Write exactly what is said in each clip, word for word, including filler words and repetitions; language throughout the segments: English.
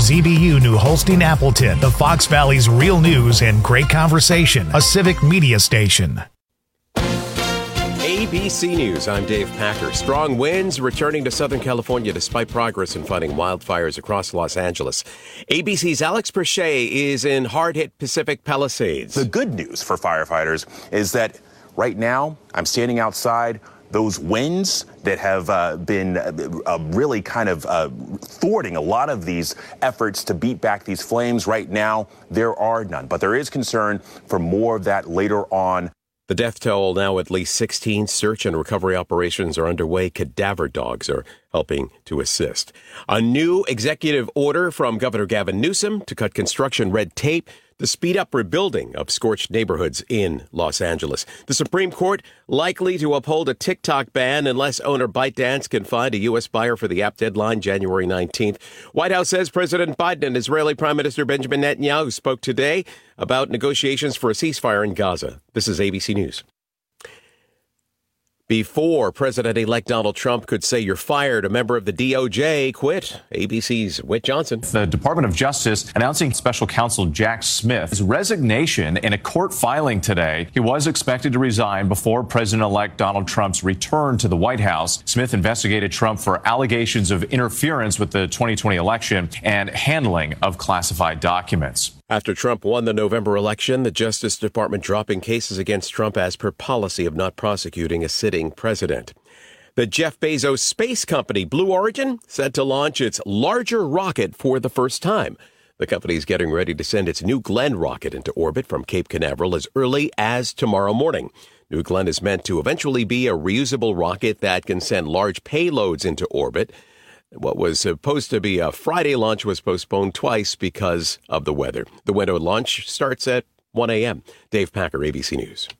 Z B U New Holstein Appleton, the Fox Valley's real news and great conversation, a civic media station. A B C News, I'm Dave Packer. Strong winds returning to Southern California despite progress in fighting wildfires across Los Angeles. A B C's Alex Perche is in hard-hit Pacific Palisades. The good news for firefighters is that right now I'm standing outside. Those winds that have uh, been uh, really kind of uh, thwarting a lot of these efforts to beat back these flames right now, there are none. But there is concern for more of that later on. The death toll now at least sixteen. Search and recovery operations are underway. Cadaver dogs are helping to assist. A new executive order from Governor Gavin Newsom to cut construction red tape to speed up rebuilding of scorched neighborhoods in Los Angeles. The Supreme Court likely to uphold a TikTok ban unless owner ByteDance can find a U S buyer for the app. Deadline January nineteenth. White House says President Biden and Israeli Prime Minister Benjamin Netanyahu spoke today about negotiations for a ceasefire in Gaza. This is A B C News. Before President-elect Donald Trump could say you're fired, a member of the D O J quit. A B C's Whit Johnson. The Department of Justice announcing special counsel Jack Smith's resignation in a court filing today. He was expected to resign before President-elect Donald Trump's return to the White House. Smith investigated Trump for allegations of interference with the twenty twenty election and handling of classified documents. After Trump won the November election, the Justice Department dropping cases against Trump as per policy of not prosecuting a sitting president. The Jeff Bezos space company Blue Origin set to launch its larger rocket for the first time. The company is getting ready to send its New Glenn rocket into orbit from Cape Canaveral as early as tomorrow morning. New Glenn is meant to eventually be a reusable rocket that can send large payloads into orbit. What was supposed to be a Friday launch was postponed twice because of the weather. The window of launch starts at one a.m. Dave Packer, A B C News.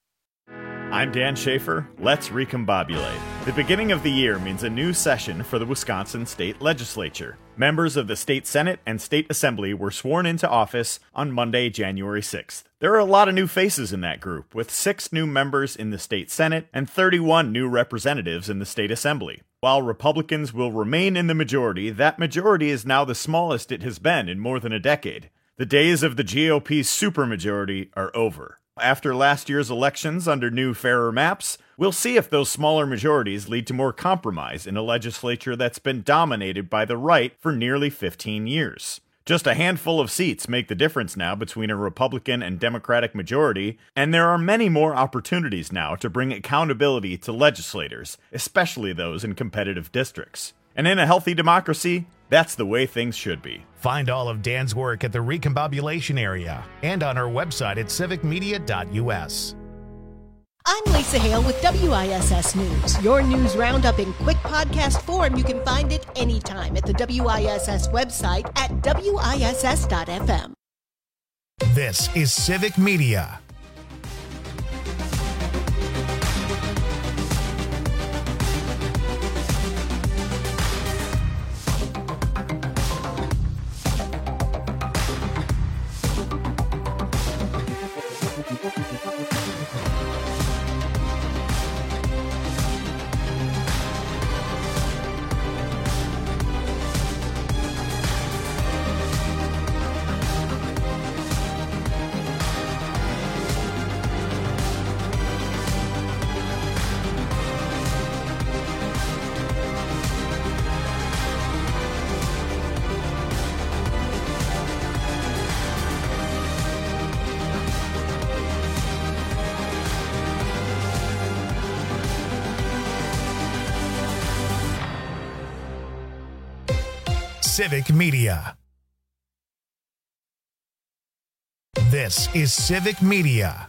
I'm Dan Schaefer. Let's recombobulate. The beginning of the year means a new session for the Wisconsin State Legislature. Members of the State Senate and State Assembly were sworn into office on Monday, January sixth. There are a lot of new faces in that group, with six new members in the State Senate and thirty-one new representatives in the State Assembly. While Republicans will remain in the majority, that majority is now the smallest it has been in more than a decade. The days of the G O P's supermajority are over. After last year's elections under new, fairer maps, we'll see if those smaller majorities lead to more compromise in a legislature that's been dominated by the right for nearly fifteen years. Just a handful of seats make the difference now between a Republican and Democratic majority, and there are many more opportunities now to bring accountability to legislators, especially those in competitive districts. And in a healthy democracy, that's the way things should be. Find all of Dan's work at the Recombobulation Area and on our website at civic media dot u s. I'm Lisa Hale with W I S S News. Your news roundup in quick podcast form. You can find it anytime at the W I S S website at W I S S dot f m. This is Civic Media. Civic Media. This is Civic Media.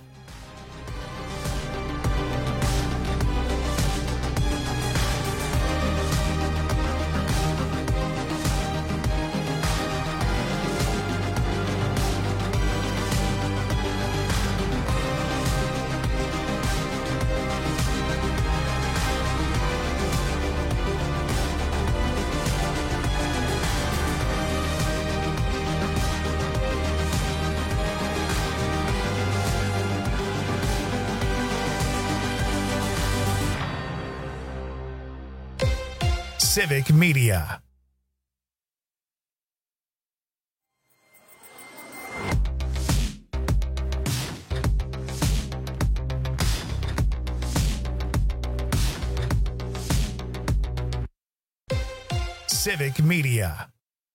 Civic Media. Civic Media.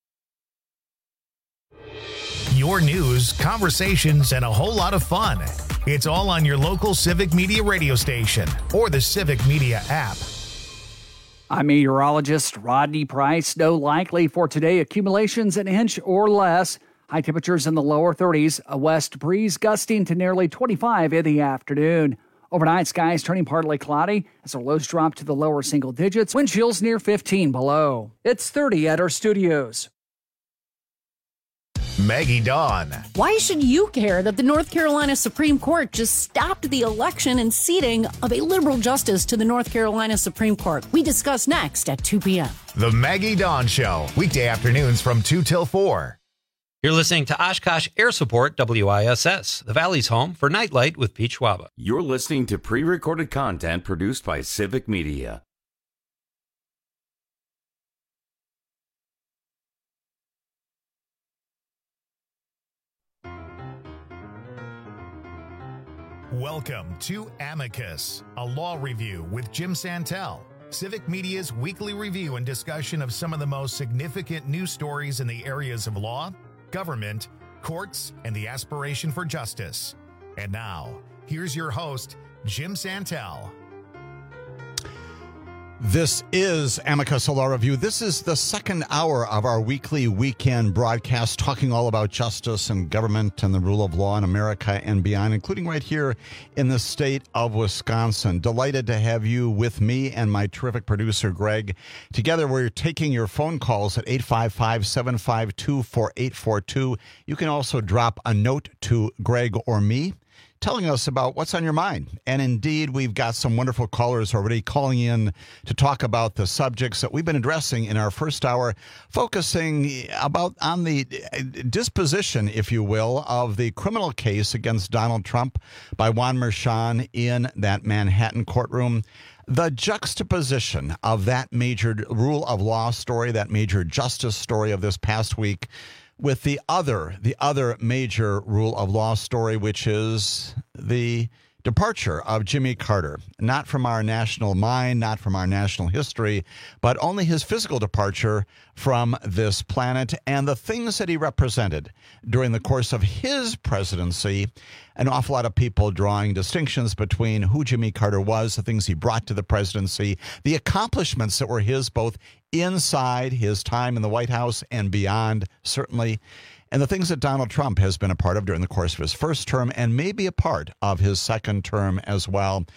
Your news, conversations, and a whole lot of fun. It's all on your local Civic Media radio station or the Civic Media app. I'm meteorologist Rodney Price. Snow likely for today. Accumulations an inch or less. High temperatures in the lower thirties. A west breeze gusting to nearly twenty-five in the afternoon. Overnight, skies turning partly cloudy as our lows drop to the lower single digits. Wind chills near fifteen below. It's thirty at our studios. Maggie Dawn. Why should you care that the North Carolina Supreme Court just stopped the election and seating of a liberal justice to the North Carolina Supreme Court? We discuss next at two p.m. The Maggie Dawn Show, weekday afternoons from two till four. You're listening to Oshkosh Air Support W I S S, the Valley's home for Nightlight with Pete Schwaba. You're listening to pre-recorded content produced by Civic Media. Welcome to Amicus, a law review with Jim Santel, Civic Media's weekly review and discussion of some of the most significant news stories in the areas of law, government, courts, and the aspiration for justice. And now, here's your host, Jim Santel. This is Amicus, a law review. This is the second hour of our weekly weekend broadcast, talking all about justice and government and the rule of law in America and beyond, including right here in the state of Wisconsin. Delighted to have you with me and my terrific producer, Greg. Together, we're taking your phone calls at eight five five, seven five two, four eight four two. You can also drop a note to Greg or me, telling us about what's on your mind. And indeed, we've got some wonderful callers already calling in to talk about the subjects that we've been addressing in our first hour, focusing about on the disposition, if you will, of the criminal case against Donald Trump by Juan Merchan in that Manhattan courtroom. The juxtaposition of that major rule of law story, that major justice story of this past week, with the other, the other major rule of law story, which is the departure of Jimmy Carter, not from our national mind, not from our national history, but only his physical departure from this planet and the things that he represented during the course of his presidency. An awful lot of people drawing distinctions between who Jimmy Carter was, the things he brought to the presidency, the accomplishments that were his both inside his time in the White House and beyond, certainly, and the things that Donald Trump has been a part of during the course of his first term and maybe a part of his second term as well.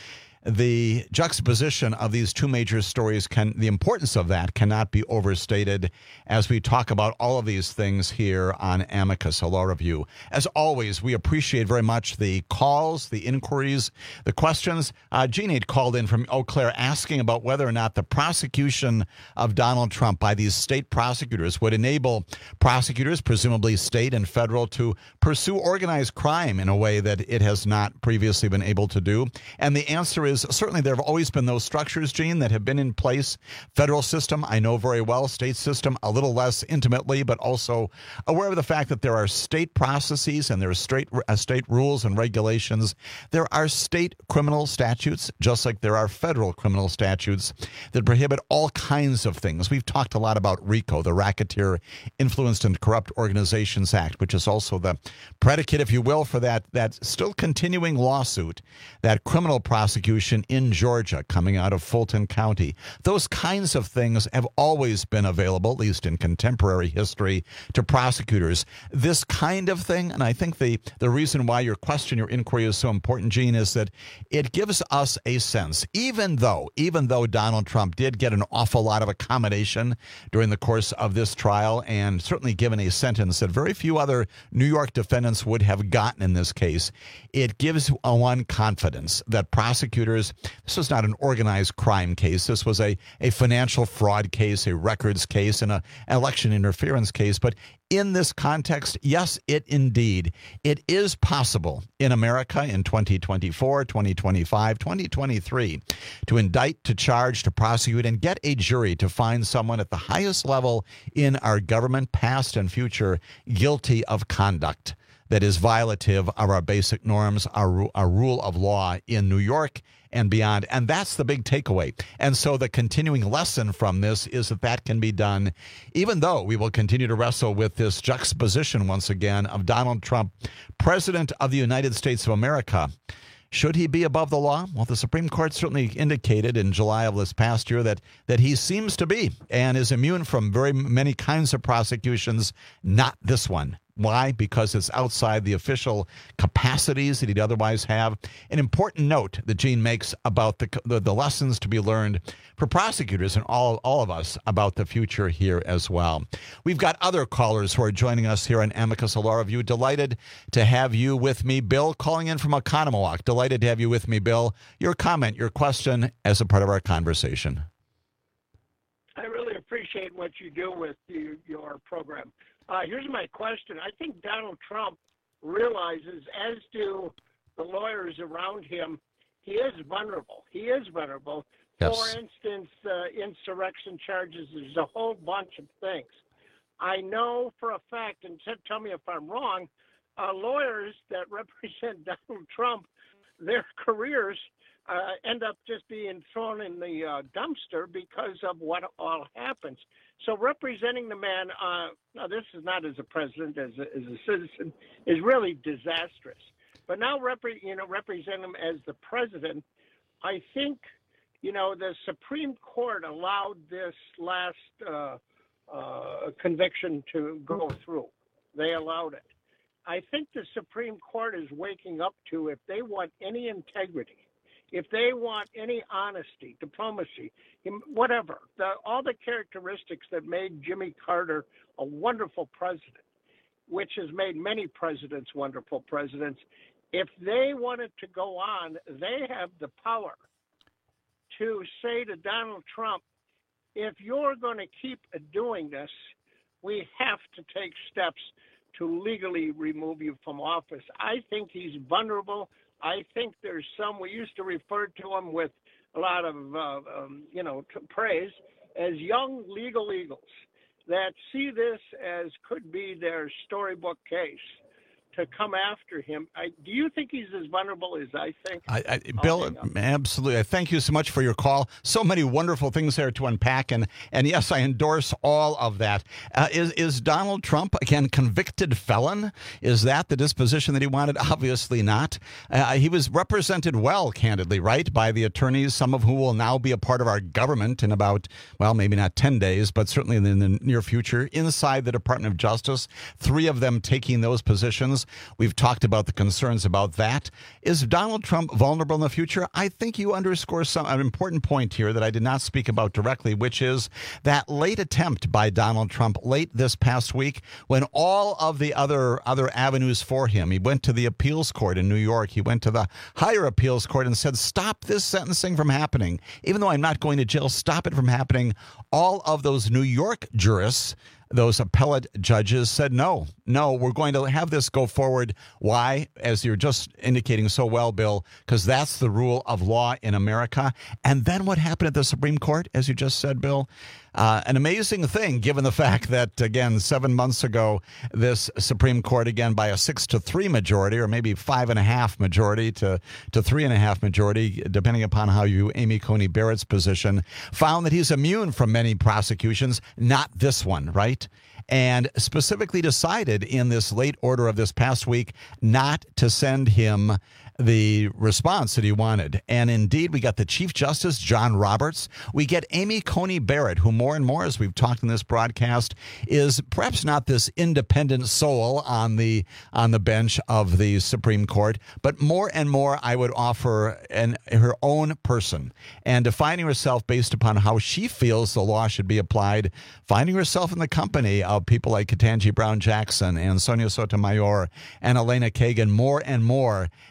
The juxtaposition of these two major stories, can the importance of that cannot be overstated as we talk about all of these things here on Amicus, a law review. As always, we appreciate very much the calls, the inquiries, the questions. Uh, Jeannie had called in from Eau Claire asking about whether or not the prosecution of Donald Trump by these state prosecutors would enable prosecutors, presumably state and federal, to pursue organized crime in a way that it has not previously been able to do. And the answer is certainly there have always been those structures, Gene, that have been in place. Federal system, I know very well. State system, a little less intimately, but also aware of the fact that there are state processes and there are state, uh, state rules and regulations. There are state criminal statutes, just like there are federal criminal statutes that prohibit all kinds of things. We've talked a lot about RICO, the Racketeer Influenced and Corrupt Organizations Act, which is also the predicate, if you will, for that, that still continuing lawsuit, that criminal prosecution in Georgia coming out of Fulton County. Those kinds of things have always been available, at least in contemporary history, to prosecutors. This kind of thing, and I think the, the reason why your question, your inquiry is so important, Gene, is that it gives us a sense, even though, even though Donald Trump did get an awful lot of accommodation during the course of this trial and certainly given a sentence that very few other New York defendants would have gotten in this case, it gives one confidence that prosecutors, this was not an organized crime case. This was a, a financial fraud case, a records case, and a, an election interference case. But in this context, yes, it indeed, it is possible in America in twenty twenty-four, twenty twenty-five, twenty twenty-three to indict, to charge, to prosecute, and get a jury to find someone at the highest level in our government, past and future, guilty of conduct that is violative of our basic norms, our, our rule of law in New York and beyond. And that's the big takeaway. And so the continuing lesson from this is that that can be done, even though we will continue to wrestle with this juxtaposition once again of Donald Trump, President of the United States of America. Should he be above the law? Well, the Supreme Court certainly indicated in July of this past year that that he seems to be and is immune from very many kinds of prosecutions, not this one. Why? Because it's outside the official capacities that he'd otherwise have. An important note that Gene makes about the, the the lessons to be learned for prosecutors and all, all of us about the future here as well. We've got other callers who are joining us here on Amicus Law Review. Delighted to have you with me. Bill, calling in from Oconomowoc. Delighted to have you with me, Bill. Your comment, your question as a part of our conversation. I really appreciate what you do with you, your program. Uh, here's my question. I think Donald Trump realizes, as do the lawyers around him, he is vulnerable. He is vulnerable. Yes. For instance, uh, insurrection charges, there's a whole bunch of things. I know for a fact, and t- tell me if I'm wrong, uh, lawyers that represent Donald Trump, their careers uh, end up just being thrown in the uh, dumpster because of what all happens. So representing the man, uh, now this is not as a president, as a, as a citizen, is really disastrous. But now, repre- you know, represent him as the president, I think, you know, the Supreme Court allowed this last uh, uh, conviction to go through. They allowed it. I think the Supreme Court is waking up to, if they want any integrity, if they want any honesty, diplomacy, whatever, the, all the characteristics that made Jimmy Carter a wonderful president, which has made many presidents wonderful presidents, if they wanted to go on, they have the power to say to Donald Trump, if you're going to keep doing this, we have to take steps to legally remove you from office. I think he's vulnerable. I think there's some, we used to refer to him with a lot of, uh, um, you know, t- praise, as young legal eagles that see this as could be their storybook case to come after him. I, do you think he's as vulnerable as I think? I, I, Bill, absolutely. Thank you so much for your call. So many wonderful things there to unpack. And, and yes, I endorse all of that. Uh, is, is Donald Trump, again, convicted felon? Is that the disposition that he wanted? Obviously not. Uh, he was represented well, candidly, right, by the attorneys, some of who will now be a part of our government in about, well, maybe not ten days, but certainly in the, in the near future, inside the Department of Justice, three of them taking those positions. We've talked about the concerns about that. Is Donald Trump vulnerable in the future? I think you underscore some an important point here that I did not speak about directly, which is that late attempt by Donald Trump late this past week when all of the other other avenues for him, he went to the appeals court in New York, he went to the higher appeals court and said, stop this sentencing from happening. Even though I'm not going to jail, stop it from happening. All of those New York jurists, those appellate judges said, no, no, we're going to have this go forward. Why? As you're just indicating so well, Bill, because that's the rule of law in America. And then what happened at the Supreme Court, as you just said, Bill? Uh, an amazing thing, given the fact that, again, seven months ago, this Supreme Court, again, by a six to three majority, or maybe five and a half majority to, to three and a half majority, depending upon how you Amy Coney Barrett's position, found that he's immune from many prosecutions, not this one, right? And specifically decided in this late order of this past week not to send him the response that he wanted. And indeed, we got the Chief Justice, John Roberts. We get Amy Coney Barrett, who more and more, as we've talked in this broadcast, is perhaps not this independent soul on the on the bench of the Supreme Court, but more and more, I would offer an, her own person and defining herself based upon how she feels the law should be applied, finding herself in the company of people like Ketanji Brown Jackson and Sonia Sotomayor and Elena Kagan more and more.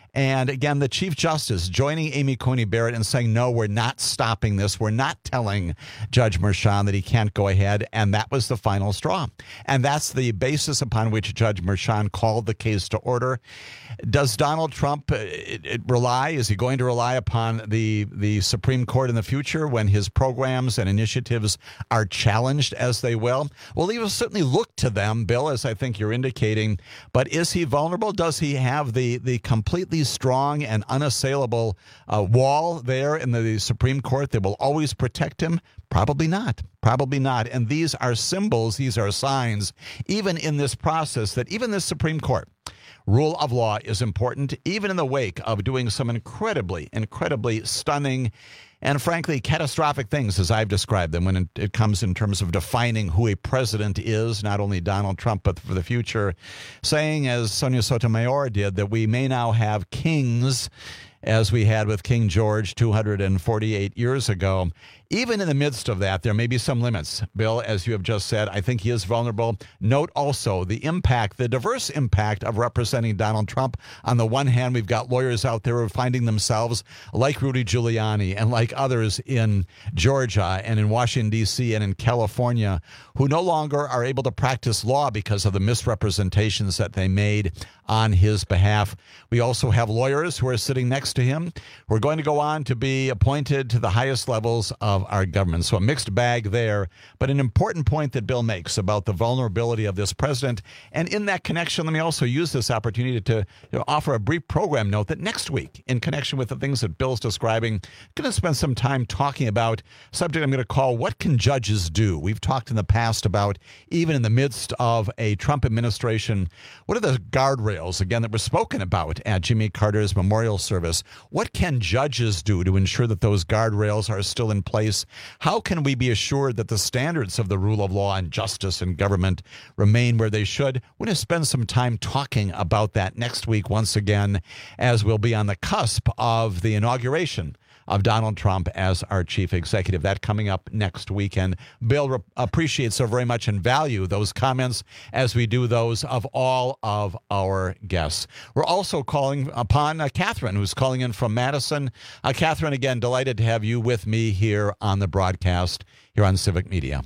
And again, the Chief Justice joining Amy Coney Barrett and saying, no, we're not stopping this. We're not telling Judge Merchan that he can't go ahead. And that was the final straw. And that's the basis upon which Judge Merchan called the case to order. Does Donald Trump uh, it, it rely? Is he going to rely upon the, the Supreme Court in the future when his programs and initiatives are challenged as they will? Well, he will certainly look to them, Bill, as I think you're indicating. But is he vulnerable? Does he have the, the completely strong and unassailable uh, wall there in the Supreme Court that will always protect him? Probably not. Probably not. And these are symbols, these are signs, even in this process, that even the Supreme Court, rule of law is important, even in the wake of doing some incredibly, incredibly stunning and frankly catastrophic things, as I've described them, when it comes in terms of defining who a president is, not only Donald Trump, but for the future, saying, as Sonia Sotomayor did, that we may now have kings as we had with King George two hundred forty-eight years ago. Even in the midst of that, there may be some limits. Bill, as you have just said, I think he is vulnerable. Note also the impact, the diverse impact of representing Donald Trump. On the one hand, we've got lawyers out there who are finding themselves like Rudy Giuliani and like others in Georgia and in Washington, D C and in California who no longer are able to practice law because of the misrepresentations that they made on his behalf. We also have lawyers who are sitting next to him who are going to go on to be appointed to the highest levels of our government. So a mixed bag there, but an important point that Bill makes about the vulnerability of this president. And in that connection, let me also use this opportunity to, to offer a brief program note that next week, in connection with the things that Bill's describing, I'm going to spend some time talking about a subject I'm going to call What Can Judges Do? We've talked in the past about, even in the midst of a Trump administration, what are the guardrails, again, that were spoken about at Jimmy Carter's memorial service? What can judges do to ensure that those guardrails are still in place? How can we be assured that the standards of the rule of law and justice and government remain where they should? We're going to spend some time talking about that next week once again, as we'll be on the cusp of the inauguration of Donald Trump as our chief executive. That coming up next weekend. Bill re- appreciates so very much and value those comments, as we do those of all of our guests. We're also calling upon uh, Catherine, who's calling in from Madison. Uh, Catherine, again, delighted to have you with me here on the broadcast here on Civic Media.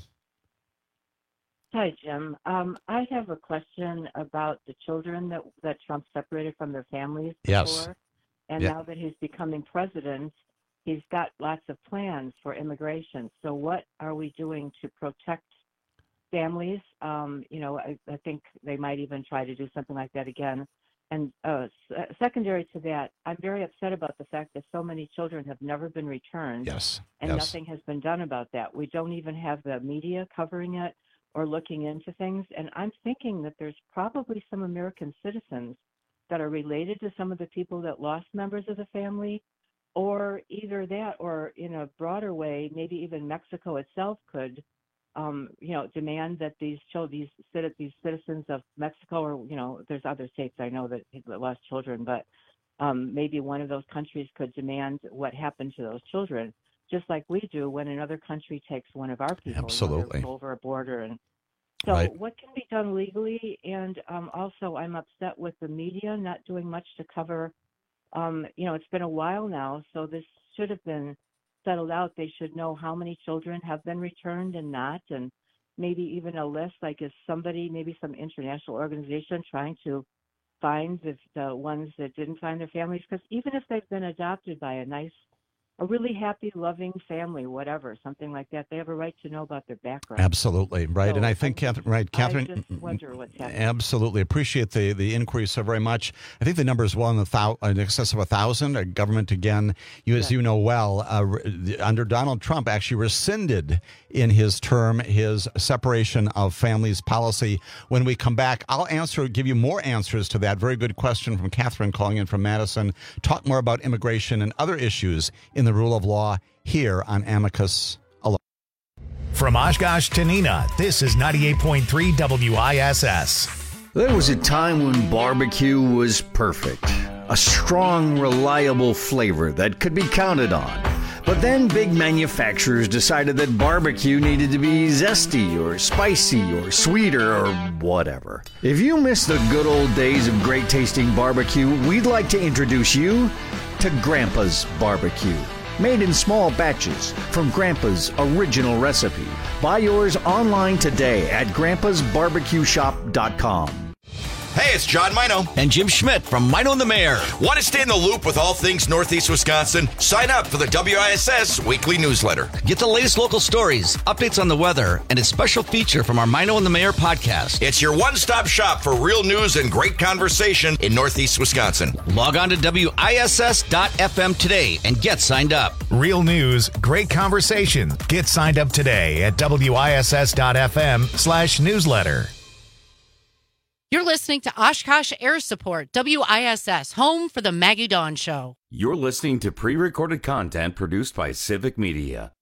Hi, Jim. Um, I have a question about the children that, that Trump separated from their families before. Yes. And yeah. now that he's becoming president, he's got lots of plans for immigration. So what are we doing to protect families? Um, you know, I, I think they might even try to do something like that again. And uh, s- secondary to that, I'm very upset about the fact that so many children have never been returned. Yes. And yes. nothing has been done about that. We don't even have the media covering it or looking into things. And I'm thinking that there's probably some American citizens that are related to some of the people that lost members of the family, or either that, or in a broader way, maybe even Mexico itself could, um, you know, demand that these children, these, these citizens of Mexico, or, you know, there's other states I know that lost children, but um, maybe one of those countries could demand what happened to those children, just like we do when another country takes one of our people Absolutely. You know, over a border. And so right. what can be done legally? And um, also I'm upset with the media not doing much to cover. Um, you know, it's been a while now, so this should have been settled out. They should know how many children have been returned and not, and maybe even a list, like is somebody, maybe some international organization trying to find the, the ones that didn't find their families, because even if they've been adopted by a nice, a really happy, loving family, whatever, something like that, they have a right to know about their background. Absolutely, right. So and I think, Catherine, right, Catherine, I just wonder what's happening. Absolutely. Appreciate the, the inquiry so very much. I think the number is well in, the thou, in excess of a thousand. Our government, again, you, as yeah. you know well, uh, under Donald Trump, actually rescinded in his term his separation of families policy. When we come back, I'll answer, give you more answers to that. Very good question from Catherine calling in from Madison. Talk more about immigration and other issues in the rule of law here on Amicus Alone. From Oshkosh to Neenah, this is ninety-eight point three W I S S. There was a time when barbecue was perfect. A strong, reliable flavor that could be counted on. But then big manufacturers decided that barbecue needed to be zesty or spicy or sweeter or whatever. If you miss the good old days of great tasting barbecue, we'd like to introduce you to Grandpa's Barbecue. Made in small batches from Grandpa's original recipe. Buy yours online today at grandpas barbecue shop dot com. Hey, it's John Mino. And Jim Schmidt from Mino and the Mayor. Want to stay in the loop with all things Northeast Wisconsin? Sign up for the W I S S weekly newsletter. Get the latest local stories, updates on the weather, and a special feature from our Mino and the Mayor podcast. It's your one-stop shop for real news and great conversation in Northeast Wisconsin. Log on to W I S S dot F M today and get signed up. Real news, great conversation. Get signed up today at W I S S dot F M slash newsletter. You're listening to Oshkosh Air Support, W I S S, home for the Maggie Dawn Show. You're listening to pre-recorded content produced by Civic Media.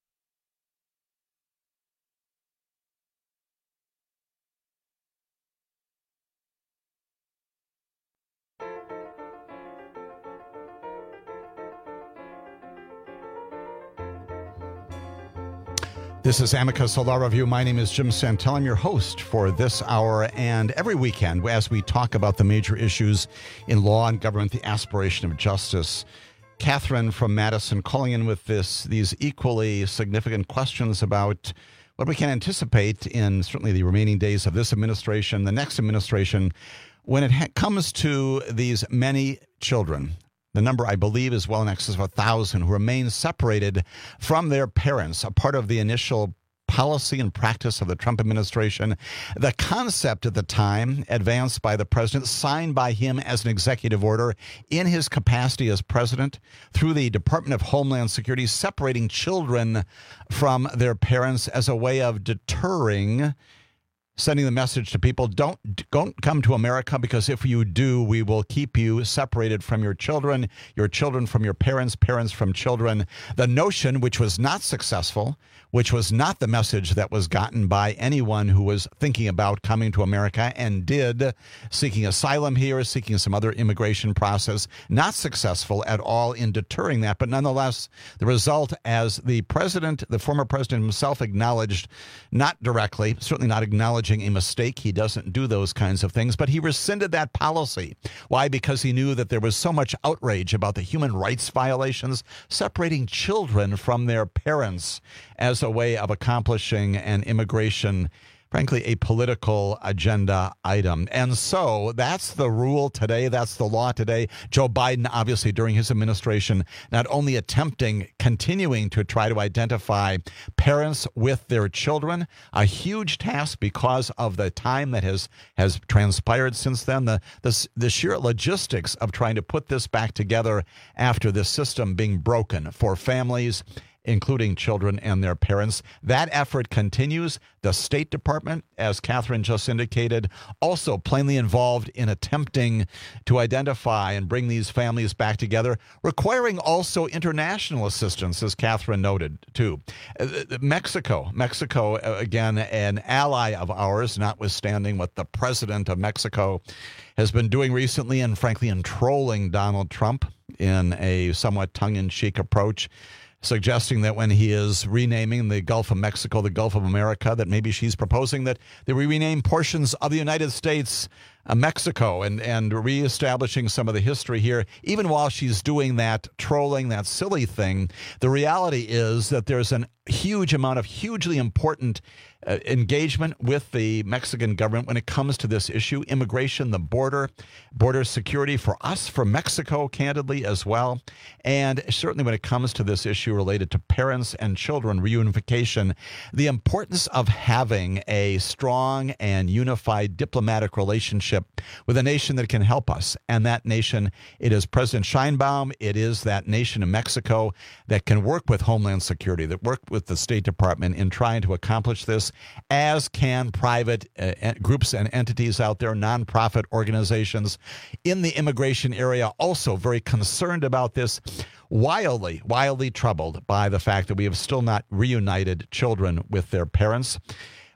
This is Amicus Law Review. My name is Jim Santel. I'm your host for this hour, and every weekend as we talk about the major issues in law and government, the aspiration of justice, Catherine from Madison calling in with this these equally significant questions about what we can anticipate in certainly the remaining days of this administration, the next administration, when it ha- comes to these many children. The number, I believe, is well in excess of a thousand who remain separated from their parents, a part of the initial policy and practice of the Trump administration. The concept at the time, advanced by the president, signed by him as an executive order in his capacity as president through the Department of Homeland Security, separating children from their parents as a way of deterring, sending the message to people, don't don't come to America, because if you do, we will keep you separated from your children, your children from your parents, parents from children. The notion, which was not successful, which was not the message that was gotten by anyone who was thinking about coming to America and did, seeking asylum here, seeking some other immigration process, not successful at all in deterring that. But nonetheless, the result, as the president, the former president himself acknowledged, not directly, certainly not acknowledging a mistake. He doesn't do those kinds of things, but he rescinded that policy. Why? Because he knew that there was so much outrage about the human rights violations, separating children from their parents as a way of accomplishing an immigration, frankly, a political agenda item. And so that's the rule today. That's the law today. Joe Biden, obviously, during his administration, not only attempting, continuing to try to identify parents with their children, a huge task because of the time that has, has transpired since then, the, the, the sheer logistics of trying to put this back together after this system being broken for families, including children and their parents. That effort continues. The State Department, as Catherine just indicated, also plainly involved in attempting to identify and bring these families back together, requiring also international assistance, as Catherine noted, too. Uh, Mexico, Mexico, again, an ally of ours, notwithstanding what the president of Mexico has been doing recently and, frankly, in trolling Donald Trump in a somewhat tongue-in-cheek approach, suggesting that when he is renaming the Gulf of Mexico the Gulf of America, that maybe she's proposing that they rename portions of the United States uh, Mexico, and, and reestablishing some of the history here. Even while she's doing that, trolling, that silly thing, the reality is that there's a huge amount of hugely important Uh, engagement with the Mexican government when it comes to this issue, immigration, the border, border security for us, for Mexico, candidly, as well. And certainly when it comes to this issue related to parents and children reunification, the importance of having a strong and unified diplomatic relationship with a nation that can help us. And that nation, it is President Sheinbaum, it is that nation of Mexico that can work with Homeland Security, that work with the State Department in trying to accomplish this, as can private uh, groups and entities out there, nonprofit organizations in the immigration area, also very concerned about this, wildly, wildly troubled by the fact that we have still not reunited children with their parents.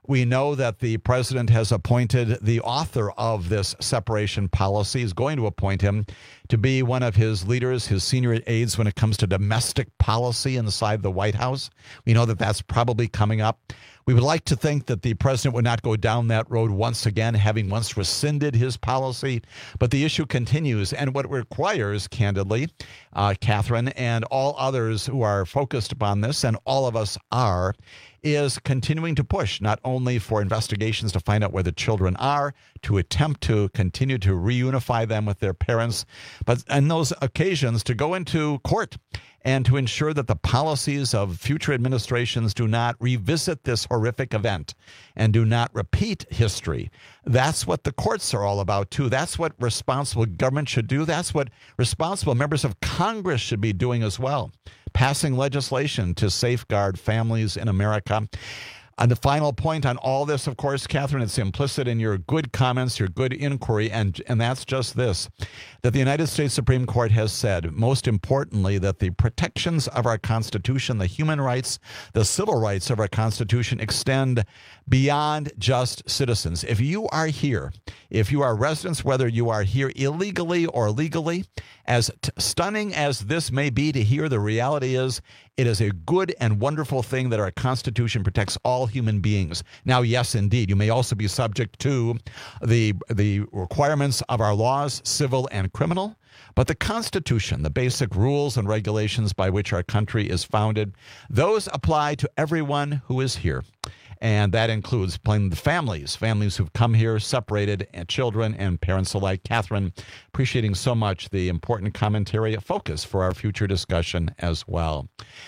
We know that the president has appointed the author of this separation policy, is going to appoint him to be one of his leaders, his senior aides when it comes to domestic policy inside the White House. We know that that's probably coming up. We would like to think that the president would not go down that road once again, having once rescinded his policy. But the issue continues. And what it requires, candidly, uh, Catherine, and all others who are focused upon this, and all of us are, is continuing to push not only for investigations to find out where the children are, to attempt to continue to reunify them with their parents, but on those occasions to go into court and to ensure that the policies of future administrations do not revisit this horrific event and do not repeat history. That's what the courts are all about, too. That's what responsible government should do. That's what responsible members of Congress should be doing as well, passing legislation to safeguard families in America. And the final point on all this, of course, Catherine, it's implicit in your good comments, your good inquiry, and, and that's just this, that the United States Supreme Court has said, most importantly, that the protections of our Constitution, the human rights, the civil rights of our Constitution extend beyond just citizens. If you are here, if you are residents, whether you are here illegally or legally, as t- stunning as this may be to hear, the reality is it is a good and wonderful thing that our Constitution protects all human beings. Now, yes, indeed, you may also be subject to the the requirements of our laws, civil and criminal. But the Constitution, the basic rules and regulations by which our country is founded, those apply to everyone who is here. And that includes playing the families, families who've come here separated, and children and parents alike. Catherine, appreciating so much the important commentary, a focus for our future discussion as well.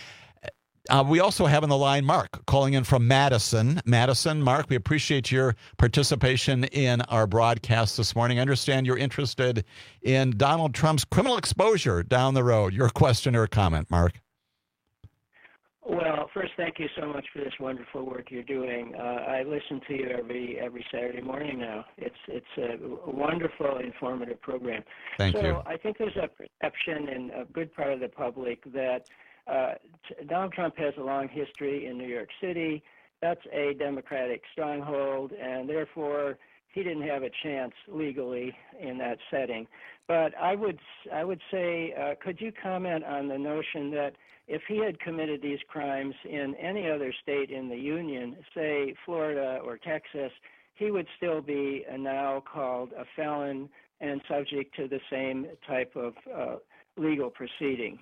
Uh, we also have on the line Mark calling in from Madison. Madison, Mark, we appreciate your participation in our broadcast this morning. I understand you're interested in Donald Trump's criminal exposure down the road. Your question or comment, Mark? Well, first, thank you so much for this wonderful work you're doing. Uh, I listen to you every every Saturday morning now. It's it's a wonderful, informative program. Thank so you. I think there's a perception in a good part of the public that uh, t- Donald Trump has a long history in New York City. That's a Democratic stronghold, and therefore he didn't have a chance legally in that setting. But I would I would say, uh, could you comment on the notion that if he had committed these crimes in any other state in the Union, say Florida or Texas, he would still be a now called a felon and subject to the same type of uh, legal proceeding?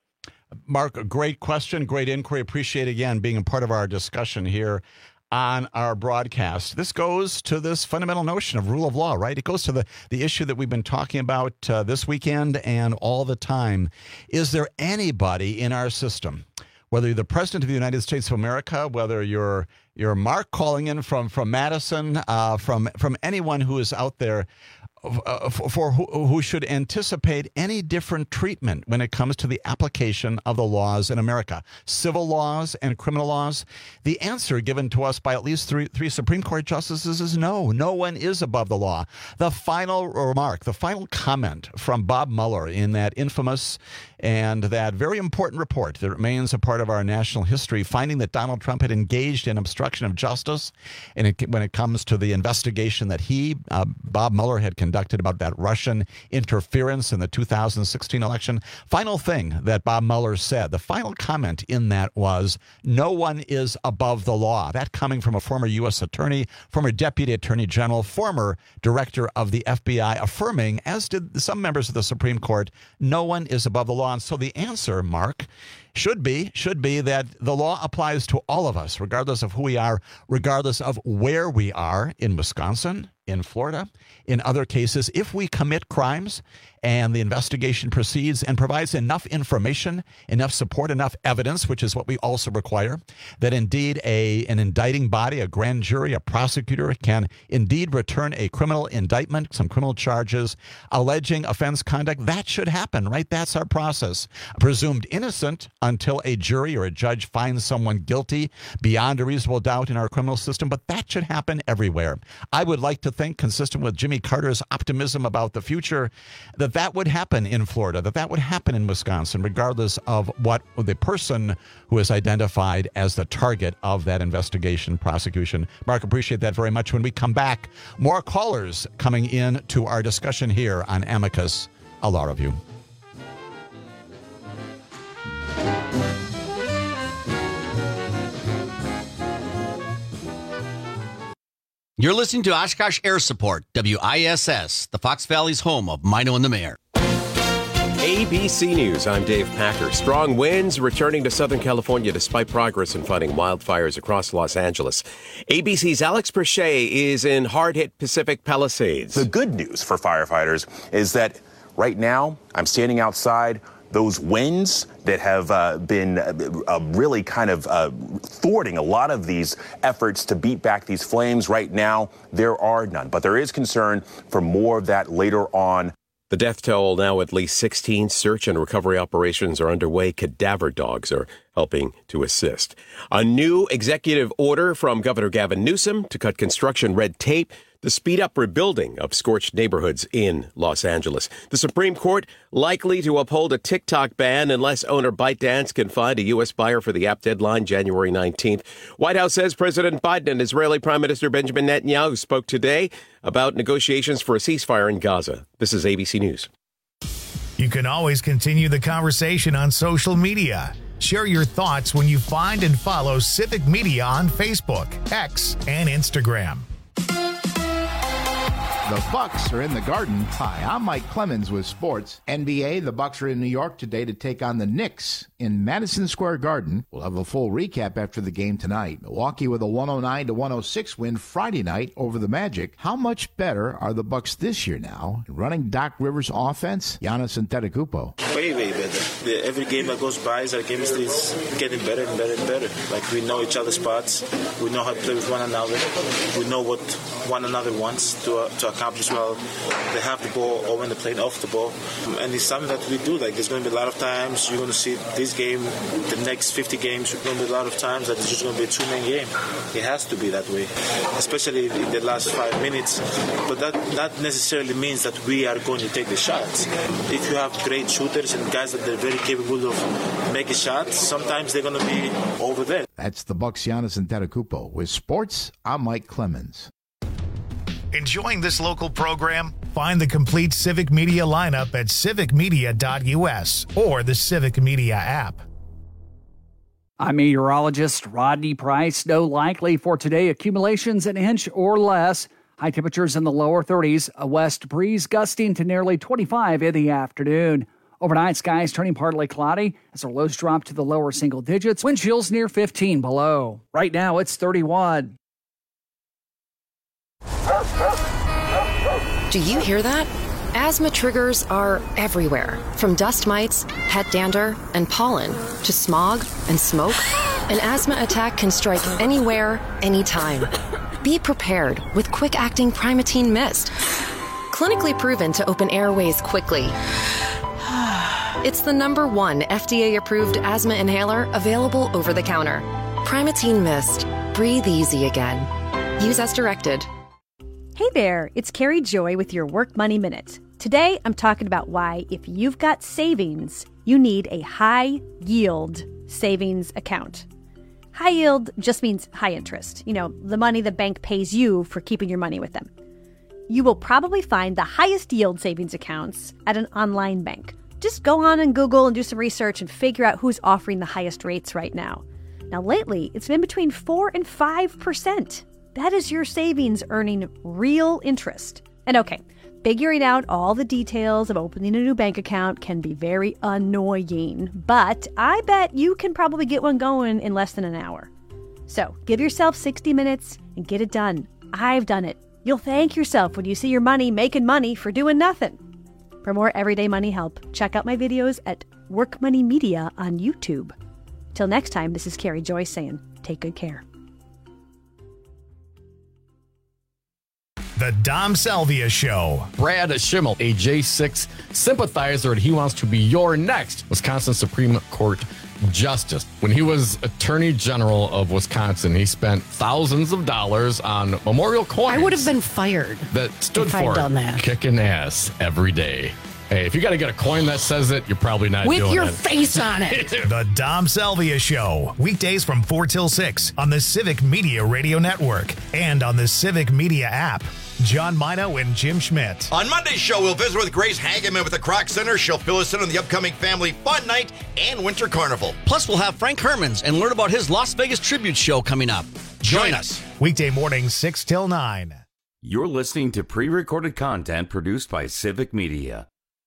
Mark, a great question, great inquiry. Appreciate, again, being a part of our discussion here on our broadcast. This goes to this fundamental notion of rule of law, right? It goes to the, the issue that we've been talking about uh, this weekend and all the time. Is there anybody in our system, whether you're the President of the United States of America, whether you're you're Mark calling in from, from Madison, uh, from, from anyone who is out there, Uh, for, for who, who should anticipate any different treatment when it comes to the application of the laws in America, civil laws and criminal laws? The answer given to us by at least three, three Supreme Court justices is no. No one is above the law. The final remark, the final comment from Bob Mueller in that infamous and that very important report that remains a part of our national history, finding that Donald Trump had engaged in obstruction of justice and it, when it comes to the investigation that he, uh, Bob Mueller, had conducted about that Russian interference in the two thousand sixteen election. Final thing that Bob Mueller said, the final comment in that was, no one is above the law. That coming from a former U S attorney, former deputy attorney general, former director of the F B I, affirming, as did some members of the Supreme Court, no one is above the law. And so the answer, Mark, should be, should be that the law applies to all of us, regardless of who we are, regardless of where we are in Wisconsin, in Florida, in other cases. If we commit crimes and the investigation proceeds and provides enough information, enough support, enough evidence, which is what we also require, that indeed a an indicting body, a grand jury, a prosecutor can indeed return a criminal indictment, some criminal charges alleging offense conduct, that should happen, right? That's our process. Presumed innocent until a jury or a judge finds someone guilty beyond a reasonable doubt in our criminal system, but that should happen everywhere. I would like to think, consistent with Jimmy Carter's optimism about the future, that that would happen in Florida, that that would happen in Wisconsin, regardless of what the person who is identified as the target of that investigation, prosecution. Mark, appreciate that very much. When we come back, more callers coming in to our discussion here on Amicus, a Law Review. You're listening to Oshkosh Air Support, W I S S, the Fox Valley's home of Mino and the Mayor. A B C News, I'm Dave Packer. Strong winds returning to Southern California despite progress in fighting wildfires across Los Angeles. A B C's Alex Perche is in hard-hit Pacific Palisades. The good news for firefighters is that right now I'm standing outside. Those winds that have uh, been uh, really kind of uh, thwarting a lot of these efforts to beat back these flames right now, there are none. But there is concern for more of that later on. The death toll now at least sixteen. Search and recovery operations are underway. Cadaver dogs are helping to assist. A new executive order from Governor Gavin Newsom to cut construction red tape to speed up rebuilding of scorched neighborhoods in Los Angeles. The Supreme Court likely to uphold a TikTok ban unless owner ByteDance can find a U S buyer for the app. Deadline January nineteenth. White House says President Biden and Israeli Prime Minister Benjamin Netanyahu spoke today about negotiations for a ceasefire in Gaza. This is A B C News. You can always continue the conversation on social media. Share your thoughts when you find and follow Civic Media on Facebook, X, and Instagram. The Bucks are in the Garden. Hi, I'm Mike Clemens with sports. N B A, the Bucks are in New York today to take on the Knicks in Madison Square Garden. We'll have a full recap after the game tonight. Milwaukee with a one oh nine to one oh six win Friday night over the Magic. How much better are the Bucks this year now? Running Doc Rivers' offense, Giannis Antetokounmpo. Way, way better. The, every game that goes by, our chemistry is getting better and better and better. Like, we know each other's spots. We know how to play with one another. We know what one another wants to, uh, to accomplish well. They have the ball or when they're playing off the ball. And it's something that we do. Like, there's going to be a lot of times you're going to see this game, the next fifty games, there's going to be a lot of times that it's just going to be a two-man game. It has to be that way, especially in the last five minutes. But that not necessarily means that we are going to take the shots. If you have great shooters and guys that they're very capable of making shots, sometimes they're going to be over there. That's the Bucks' Giannis Antetokounmpo. With sports, I'm Mike Clemens. Enjoying this local program? Find the complete Civic Media lineup at civic media dot u s or the Civic Media app. I'm meteorologist Rodney Price. Snow likely for today. Accumulations an inch or less. High temperatures in the lower thirties. A west breeze gusting to nearly twenty-five in the afternoon. Overnight, skies turning partly cloudy as our lows drop to the lower single digits. Wind chills near fifteen below. Right now, it's thirty-one. Do you hear that? Asthma triggers are everywhere, from dust mites, pet dander, and pollen, to smog and smoke. An asthma attack can strike anywhere, anytime. Be prepared with quick-acting Primatene Mist. Clinically proven to open airways quickly. It's the number one F D A-approved asthma inhaler available over the counter. Primatene Mist. Breathe easy again. Use as directed. Hey there, it's Carrie Joy with your Work Money Minute. Today, I'm talking about why, if you've got savings, you need a high-yield savings account. High yield just means high interest, you know, the money the bank pays you for keeping your money with them. You will probably find the highest yield savings accounts at an online bank. Just go on and Google and do some research and figure out who's offering the highest rates right now. Now, lately, it's been between four and five percent. That is your savings earning real interest. And okay, figuring out all the details of opening a new bank account can be very annoying, but I bet you can probably get one going in less than an hour. So give yourself sixty minutes and get it done. I've done it. You'll thank yourself when you see your money making money for doing nothing. For more everyday money help, check out my videos at Work Money Media on YouTube. Till next time, this is Carrie Joy saying, take good care. The Dom Salvia Show. Brad Schimmel, a J six sympathizer, and he wants to be your next Wisconsin Supreme Court justice. When he was Attorney General of Wisconsin, he spent thousands of dollars on memorial coins. I would have been fired that stood if for I'd done that. kicking ass every day. Hey, if you got to get a coin that says it, you're probably not With doing your it. face on it. The Dom Salvia Show, weekdays from four till six on the Civic Media Radio Network and on the Civic Media app. John Mino and Jim Schmidt. On Monday's show, we'll visit with Grace Hageman with the Kroc Center. She'll fill us in on the upcoming Family Fun Night and Winter Carnival. Plus, we'll have Frank Hermans and learn about his Las Vegas tribute show coming up. Join us. Weekday mornings, six till nine. You're listening to pre-recorded content produced by Civic Media.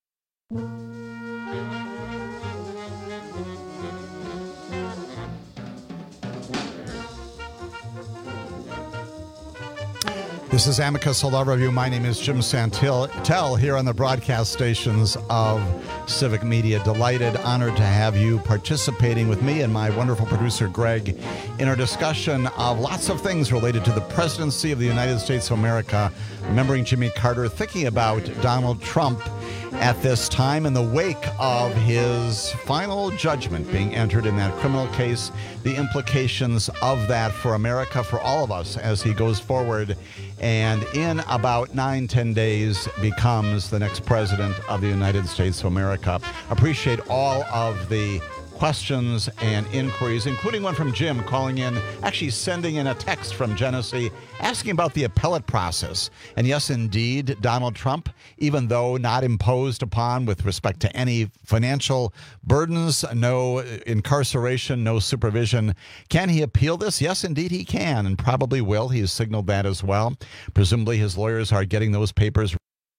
This is Amicus, a Law Review. My name is Jim Santel Tell here on the broadcast stations of Civic Media. Delighted, honored to have you participating with me and my wonderful producer, Greg, in our discussion of lots of things related to the presidency of the United States of America, remembering Jimmy Carter, thinking about Donald Trump at this time in the wake of his final judgment being entered in that criminal case, the implications of that for America, for all of us as he goes forward and in about nine, ten days becomes the next president of the United States of America. Appreciate all of the questions and inquiries, including one from Jim calling in, actually sending in a text from Genesee asking about the appellate process. And yes, indeed, Donald Trump, even though not imposed upon with respect to any financial burdens, no incarceration, no supervision, can he appeal this? Yes, indeed, he can and probably will. He has signaled that as well. Presumably his lawyers are getting those papers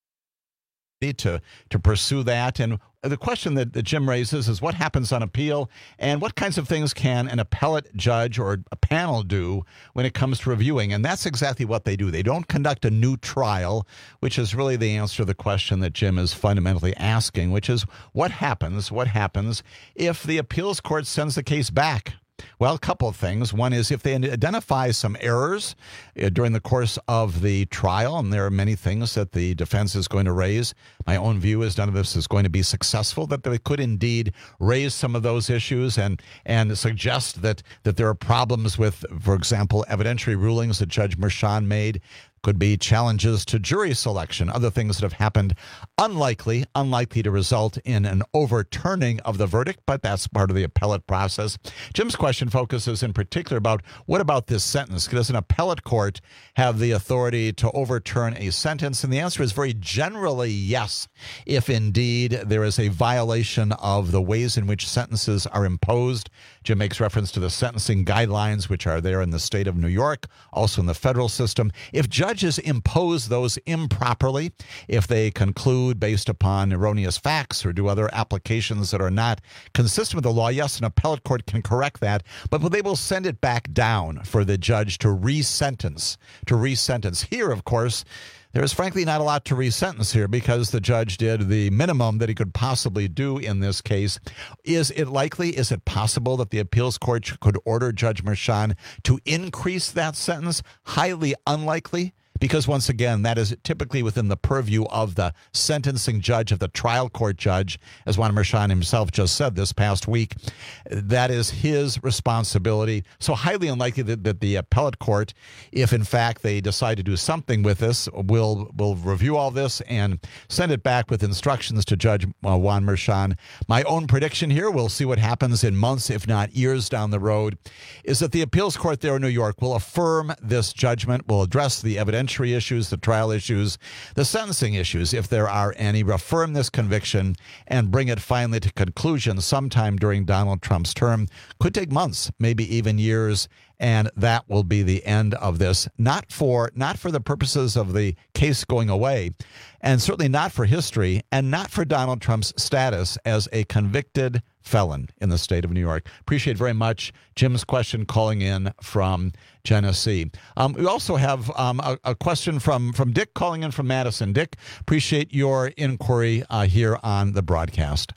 to to pursue that. And the question that, that Jim raises is what happens on appeal and what kinds of things can an appellate judge or a panel do when it comes to reviewing. And that's exactly what they do. They don't conduct a new trial, which is really the answer to the question that Jim is fundamentally asking, which is what happens, what happens if the appeals court sends the case back? Well, a couple of things. One is if they identify some errors uh, during the course of the trial, and there are many things that the defense is going to raise. My own view is none of this is going to be successful, that they could indeed raise some of those issues and and suggest that, that there are problems with, for example, evidentiary rulings that Judge Merchan made. Could be challenges to jury selection, other things that have happened, unlikely, unlikely to result in an overturning of the verdict, but that's part of the appellate process. Jim's question focuses in particular about what about this sentence? Does an appellate court have the authority to overturn a sentence? And the answer is very generally yes, if indeed there is a violation of the ways in which sentences are imposed. Jim makes reference to the sentencing guidelines, which are there in the state of New York, also in the federal system. If judges impose those improperly, if they conclude based upon erroneous facts or do other applications that are not consistent with the law, yes, an appellate court can correct that, but they will send it back down for the judge to re-sentence, to re-sentence. Here, of course, there's frankly not a lot to re-sentence here because the judge did the minimum that he could possibly do in this case. Is it likely, is it possible that the appeals court could order Judge Merchan to increase that sentence? Highly unlikely. Because once again, that is typically within the purview of the sentencing judge, of the trial court judge, as Juan Merchan himself just said this past week. That is his responsibility. So highly unlikely that, that the appellate court, if in fact they decide to do something with this, will will review all this and send it back with instructions to Judge uh, Juan Merchan. My own prediction here, we'll see what happens in months, if not years down the road, is that the appeals court there in New York will affirm this judgment, will address the evidentiary issues, the trial issues, the sentencing issues, if there are any, affirm this conviction and bring it finally to conclusion sometime during Donald Trump's term. Could take months, maybe even years, and that will be the end of this. Not for not for the purposes of the case going away, and certainly not for history, and not for Donald Trump's status as a convicted felon in the state of New York. Appreciate very much Jim's question calling in from Genesee. Um, we also have um, a, a question from, from Dick calling in from Madison. Dick, appreciate your inquiry uh, here on the broadcast.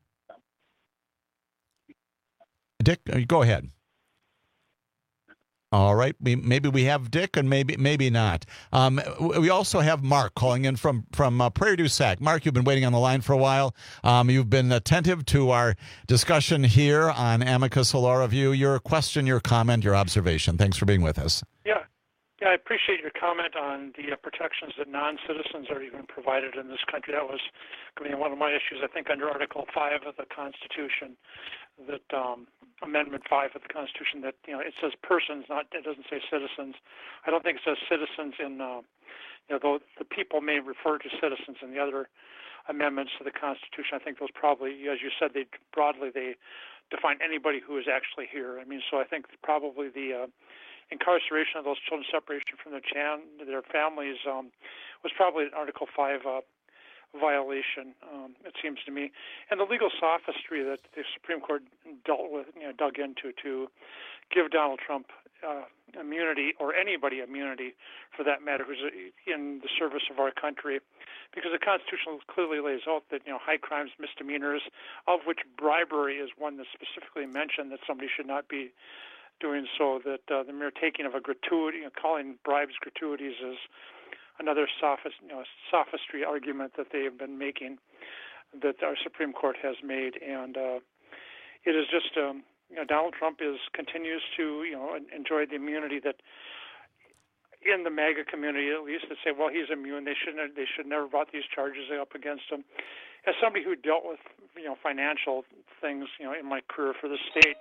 Dick, go ahead. All right. We, maybe we have Dick and maybe maybe not. Um, we also have Mark calling in from, from uh, Prairie du Sac. Mark, you've been waiting on the line for a while. Um, you've been attentive to our discussion here on Amicus Law Review. Your question, your comment, your observation. Thanks for being with us. Yeah. Yeah, I appreciate your comment on the uh, protections that non-citizens are even provided in this country. That was, I mean, one of my issues, I think, under Article five of the Constitution, that um, Amendment five of the Constitution, that, you know, it says persons, not, it doesn't say citizens. I don't think it says citizens in, uh, you know, though the people may refer to citizens in the other amendments to the Constitution. I think those probably, as you said, they broadly, they define anybody who is actually here. I mean, so I think probably the uh, incarceration of those children, separation from their, chan- their families, um, was probably an Article five uh, violation, um, it seems to me. And the legal sophistry that the Supreme Court dealt with, you know, dug into to give Donald Trump uh, immunity, or anybody immunity for that matter, who's in the service of our country, because the Constitution clearly lays out that, you know, high crimes, misdemeanors, of which bribery is one that's specifically mentioned, that somebody should not be doing so, that uh, the mere taking of a gratuity, you know, calling bribes gratuities, is another sophist, you know, sophistry argument that they have been making, that our Supreme Court has made. And uh, it is just, um, you know, Donald Trump is continues to, you know, enjoy the immunity that, in the MAGA community at least, that say, well, he's immune, they shouldn't, they should never brought these charges up against him. As somebody who dealt with, you know, financial things, you know, in my career for the state,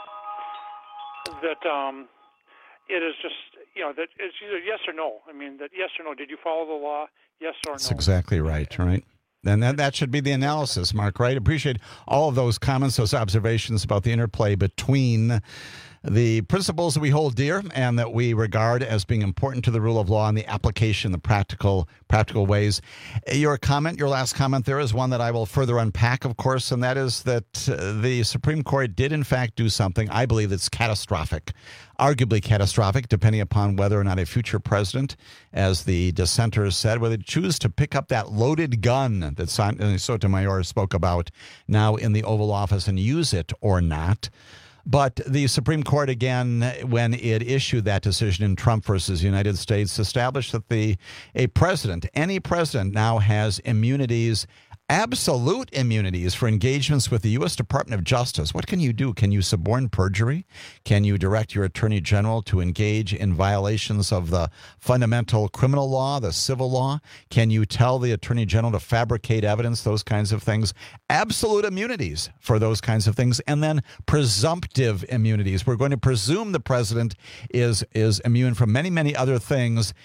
that um, it is just, you know, that it's either yes or no. I mean, that yes or no. Did you follow the law? Yes or no? That's exactly right, right? And that, that should be the analysis, Mark, right? Appreciate all of those comments, those observations about the interplay between the principles that we hold dear and that we regard as being important to the rule of law and the application, the practical practical ways. Your comment, your last comment there is one that I will further unpack, of course, and that is that uh, the Supreme Court did, in fact, do something, I believe, that's catastrophic, arguably catastrophic, depending upon whether or not a future president, as the dissenters said, whether they choose to pick up that loaded gun that Sotomayor spoke about now in the Oval Office and use it or not. But the Supreme Court, again, when it issued that decision in Trump versus United States, established that the a president, any president now has immunities, absolute immunities for engagements with the U S Department of Justice. What can you do? Can you suborn perjury? Can you direct your attorney general to engage in violations of the fundamental criminal law, the civil law? Can you tell the attorney general to fabricate evidence, those kinds of things? Absolute immunities for those kinds of things. And then presumptive immunities. We're going to presume the president is, is immune from many, many other things,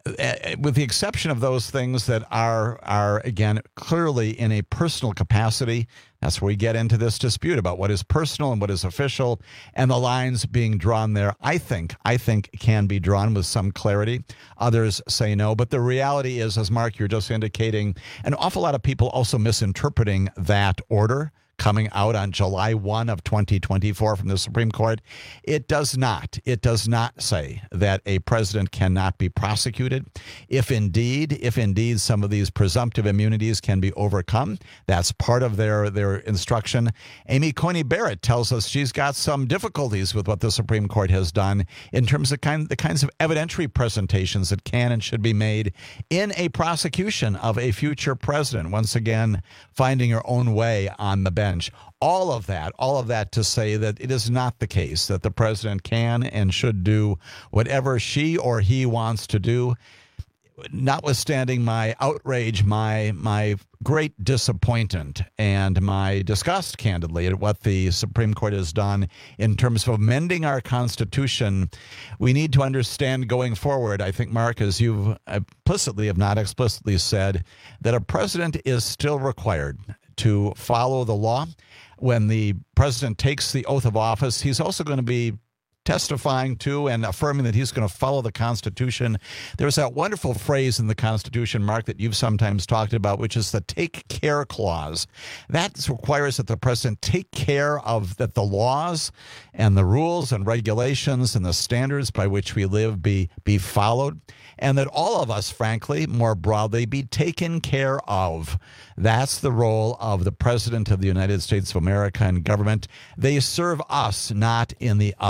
with the exception of those things that are, are again, clearly in a personal capacity. That's where we get into this dispute about what is personal and what is official, and the lines being drawn there, I think, I think can be drawn with some clarity. Others say no. But the reality is, as Mark, you're just indicating, an awful lot of people also misinterpreting that order coming out on July first of twenty twenty-four from the Supreme Court. It does not. It does not say that a president cannot be prosecuted. If indeed, if indeed some of these presumptive immunities can be overcome, that's part of their, their instruction. Amy Coney Barrett tells us she's got some difficulties with what the Supreme Court has done in terms of kind, the kinds of evidentiary presentations that can and should be made in a prosecution of a future president. Once again, finding her own way on the bench. All of that, all of that to say that it is not the case that the president can and should do whatever she or he wants to do. Notwithstanding my outrage, my my great disappointment, and my disgust, candidly, at what the Supreme Court has done in terms of amending our Constitution, we need to understand going forward, I think, Mark, as you've implicitly, if not explicitly said, that a president is still required to follow the law. When the president takes the oath of office, he's also going to be testifying to and affirming that he's going to follow the Constitution. There's that wonderful phrase in the Constitution, Mark, that you've sometimes talked about, which is the take care clause. That requires that the president take care of that the laws and the rules and regulations and the standards by which we live be, be followed, and that all of us, frankly, more broadly, be taken care of. That's the role of the President of the United States of America and government. They serve us, not in the other direction.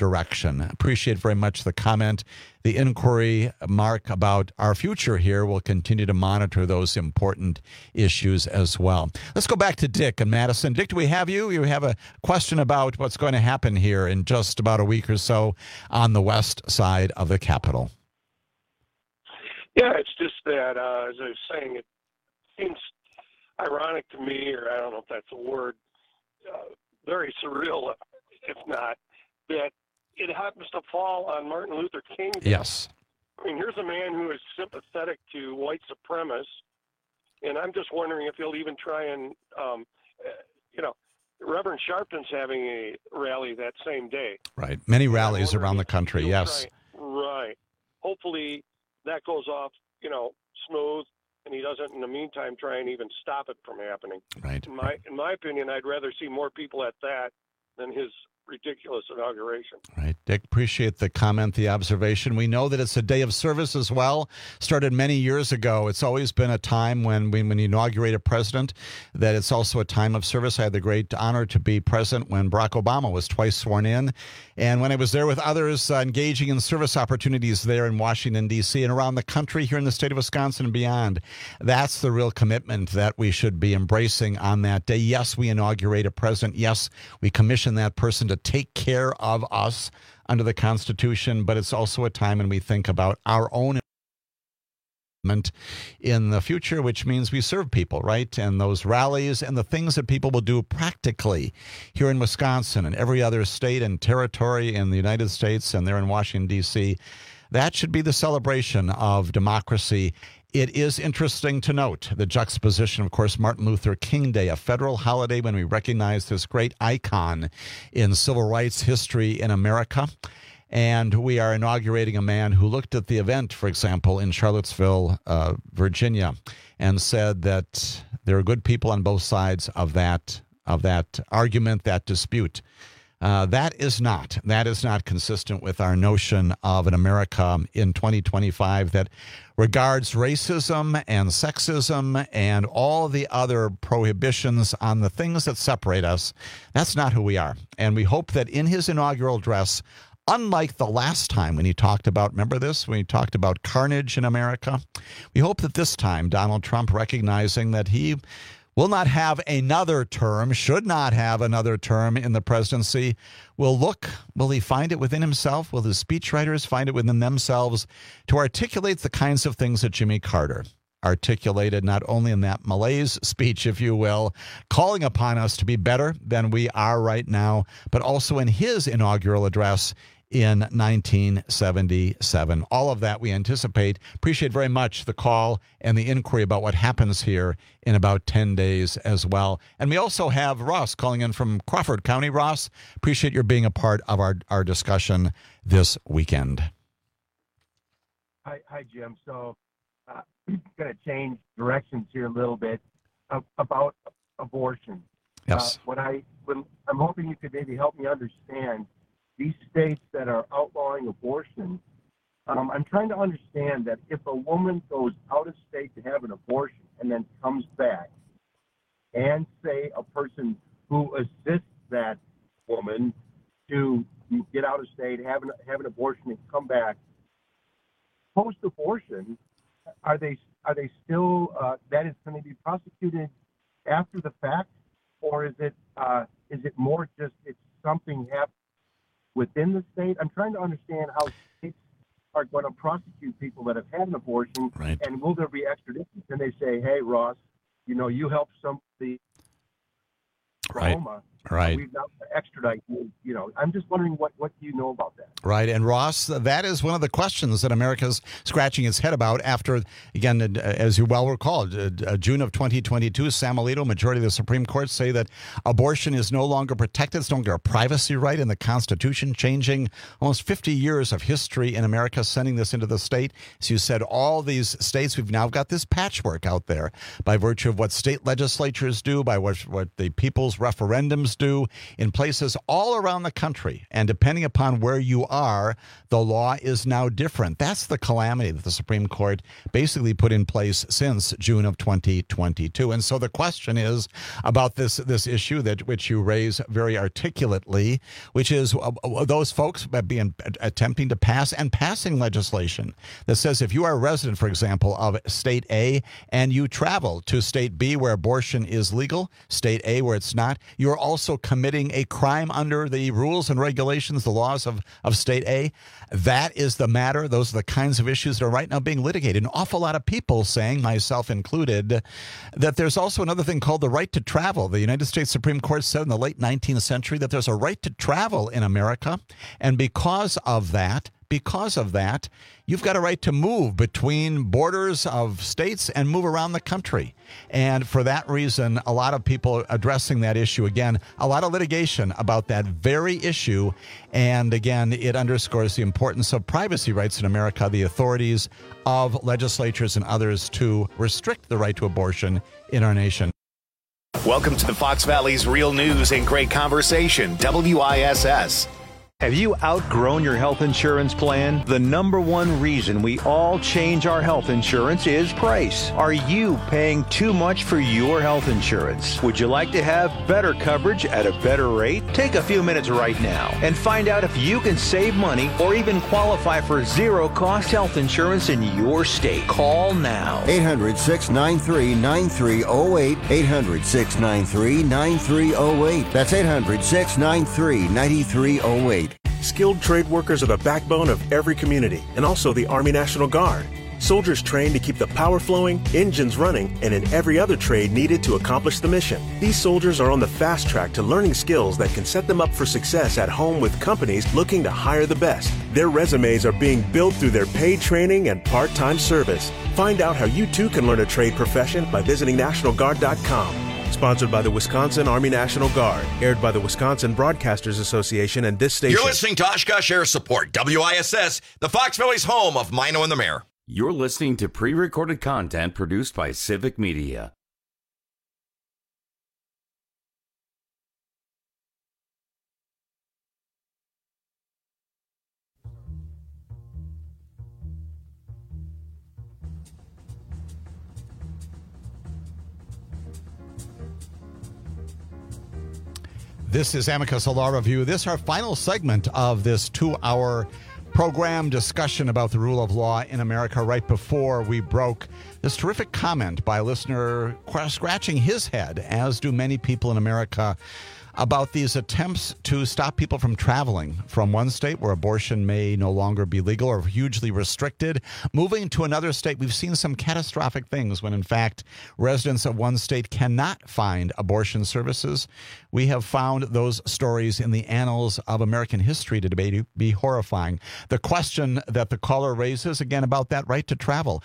direction. Appreciate very much the comment. The inquiry, Mark, about our future here. We'll continue to monitor those important issues as well. Let's go back to Dick in Madison. Dick, do we have you? You have a question about what's going to happen here in just about a week or so on the west side of the Capitol. Yeah, it's just that, uh, as I was saying, it seems ironic to me, or I don't know if that's a word, uh, very surreal, if not, that it happens to fall on Martin Luther King Day. Yes. I mean, here's a man who is sympathetic to white supremacists, and I'm just wondering if he'll even try and, um, uh, you know, Reverend Sharpton's having a rally that same day. Right. Many rallies around the country, yes. Try, right. Hopefully that goes off, you know, smooth, and he doesn't, in the meantime, try and even stop it from happening. Right. In my, in my opinion, I'd rather see more people at that than his ridiculous inauguration. Right. Dick, appreciate the comment, the observation. We know that it's a day of service as well. Started many years ago. It's always been a time when, when, when you inaugurate a president, that it's also a time of service. I had the great honor to be present when Barack Obama was twice sworn in. And when I was there with others uh, engaging in service opportunities there in Washington, D C and around the country here in the state of Wisconsin and beyond, that's the real commitment that we should be embracing on that day. Yes, we inaugurate a president. Yes, we commission that person to take care of us under the Constitution, but it's also a time when we think about our own in the future, which means we serve people, right? And those rallies and the things that people will do practically here in Wisconsin and every other state and territory in the United States and there in Washington, D C, that should be the celebration of democracy. It is interesting to note the juxtaposition, of course, Martin Luther King Day, a federal holiday when we recognize this great icon in civil rights history in America. And we are inaugurating a man who looked at the event, for example, in Charlottesville, uh, Virginia, and said that there are good people on both sides of that of that argument, that dispute. Uh, that is not. That is not consistent with our notion of an America in twenty twenty-five that regards racism and sexism and all the other prohibitions on the things that separate us. That's not who we are. And we hope that in his inaugural address, unlike the last time when he talked about, remember this, when he talked about carnage in America, we hope that this time Donald Trump, recognizing that he will not have another term, should not have another term in the presidency, will look, will he find it within himself? Will his speechwriters find it within themselves to articulate the kinds of things that Jimmy Carter articulated, not only in that malaise speech, if you will, calling upon us to be better than we are right now, but also in his inaugural address in nineteen seventy-seven. All of that we anticipate. Appreciate very much the call and the inquiry about what happens here in about ten days as well. And we also have Ross calling in from Crawford County. Ross, appreciate your being a part of our, our discussion this weekend. Hi, hi Jim. So uh, going to change directions here a little bit uh, about abortion. Yes. Uh, what I, when, I'm hoping you could maybe help me understand these states that are outlawing abortion. Um, I'm trying to understand that if a woman goes out of state to have an abortion and then comes back, and say a person who assists that woman to get out of state, have an, have an abortion, and come back, post-abortion, are they are they still uh, that is going to be prosecuted after the fact, or is it uh, is it more just it's something happened within the state? I'm trying to understand how states are going to prosecute people that have had an abortion, right. And will there be extradition? Can they say, "Hey, Ross, you know, you helped somebody, right, Roma, right, we've now extradite you." You know, I'm just wondering what what do you know about that? Right. And Ross, that is one of the questions that America's scratching its head about after, again, as you well recall, June of twenty twenty-two, Sam Alito, majority of the Supreme Court, say that abortion is no longer protected. It's no longer a privacy right in the Constitution, changing almost fifty years of history in America, sending this into the state. As you said, all these states, we've now got this patchwork out there by virtue of what state legislatures do, by what, what the people's referendums Republicans do in places all around the country. And depending upon where you are, the law is now different. That's the calamity that the Supreme Court basically put in place since June of twenty twenty-two. And so the question is about this, this issue that which you raise very articulately, which is uh, those folks being attempting to pass and passing legislation that says if you are a resident, for example, of state A and you travel to state B where abortion is legal, state A where it's not, you're also committing a crime under the rules and regulations, the laws of, of state A. That is the matter. Those are the kinds of issues that are right now being litigated. An awful lot of people saying, myself included, that there's also another thing called the right to travel. The United States Supreme Court said in the late nineteenth century that there's a right to travel in America. And because of that, Because of that, you've got a right to move between borders of states and move around the country. And for that reason, a lot of people addressing that issue. Again, a lot of litigation about that very issue. And again, it underscores the importance of privacy rights in America, the authorities of legislatures and others to restrict the right to abortion in our nation. Welcome to the Fox Valley's Real News and Great Conversation, W I S S. Have you outgrown your health insurance plan? The number one reason we all change our health insurance is price. Are you paying too much for your health insurance? Would you like to have better coverage at a better rate? Take a few minutes right now and find out if you can save money or even qualify for zero-cost health insurance in your state. Call now. eight hundred, six nine three, nine three zero eight. eight hundred, six nine three, nine three zero eight. That's eight hundred, six nine three, nine three zero eight. Skilled trade workers are the backbone of every community and also the Army National Guard. Soldiers trained to keep the power flowing, engines running, and in every other trade needed to accomplish the mission. These soldiers are on the fast track to learning skills that can set them up for success at home with companies looking to hire the best. Their resumes are being built through their paid training and part-time service. Find out how you too can learn a trade profession by visiting national guard dot com. Sponsored by the Wisconsin Army National Guard. Aired by the Wisconsin Broadcasters Association and this station. You're listening to Oshkosh Air Support, W I S S, the Fox Valley's home of Mino and the Mayor. You're listening to pre-recorded content produced by Civic Media. This is Amicus Law Review. This is our final segment of this two-hour program discussion about the rule of law in America. Right before we broke, this terrific comment by a listener scratching his head, as do many people in America, about these attempts to stop people from traveling from one state where abortion may no longer be legal or hugely restricted, moving to another state. We've seen some catastrophic things when, in fact, residents of one state cannot find abortion services. We have found those stories in the annals of American history to be, be horrifying. The question that the caller raises, again, about that right to travel.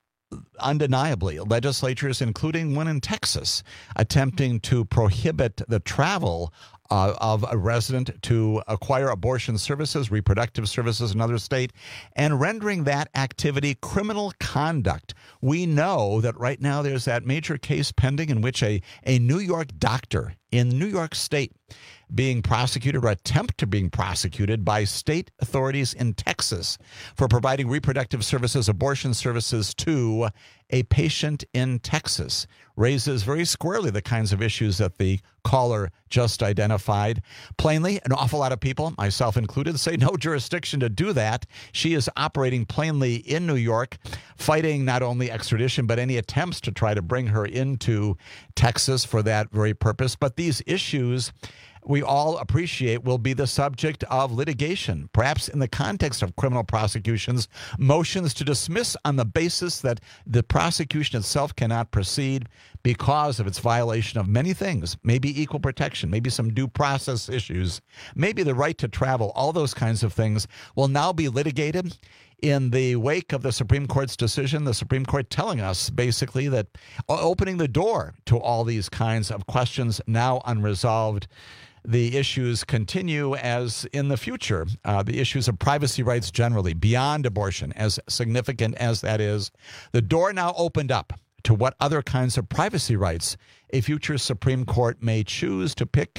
Undeniably, legislatures, including one in Texas, attempting to prohibit the travel uh, of a resident to acquire abortion services, reproductive services in another state, and rendering that activity criminal conduct. We know that right now there's that major case pending in which a, a New York doctor in New York State being prosecuted or attempt to being prosecuted by state authorities in Texas for providing reproductive services, abortion services to a patient in Texas, raises very squarely the kinds of issues that the caller just identified. Plainly, an awful lot of people, myself included, say no jurisdiction to do that. She is operating plainly in New York, fighting not only extradition, but any attempts to try to bring her into Texas for that very purpose. But these issues, we all appreciate, will be the subject of litigation, perhaps in the context of criminal prosecutions, motions to dismiss on the basis that the prosecution itself cannot proceed because of its violation of many things, maybe equal protection, maybe some due process issues, maybe the right to travel. All those kinds of things will now be litigated in the wake of the Supreme Court's decision, the Supreme Court telling us basically that opening the door to all these kinds of questions now unresolved. The issues continue as in the future, uh, the issues of privacy rights generally, beyond abortion, as significant as that is. The door now opened up to what other kinds of privacy rights a future Supreme Court may choose to pick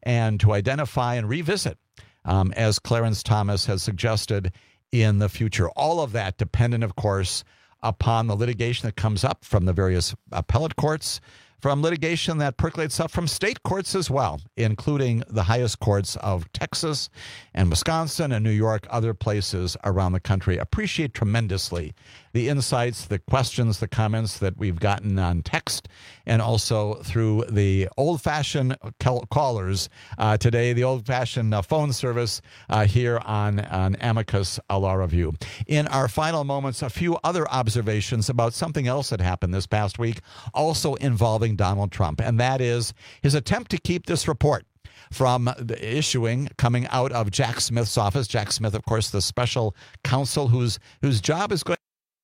and to identify and revisit, um, as Clarence Thomas has suggested, in the future. All of that dependent, of course, upon the litigation that comes up from the various appellate courts, from litigation that percolates up from state courts as well, including the highest courts of Texas and Wisconsin and New York, other places around the country. Appreciate tremendously the insights, the questions, the comments that we've gotten on text and also through the old-fashioned callers uh, today, the old-fashioned uh, phone service uh, here on, on Amicus Law Review. In our final moments, a few other observations about something else that happened this past week, also involving Donald Trump, and that is his attempt to keep this report from the issuing coming out of Jack Smith's office. Jack Smith, of course, the special counsel whose whose job is going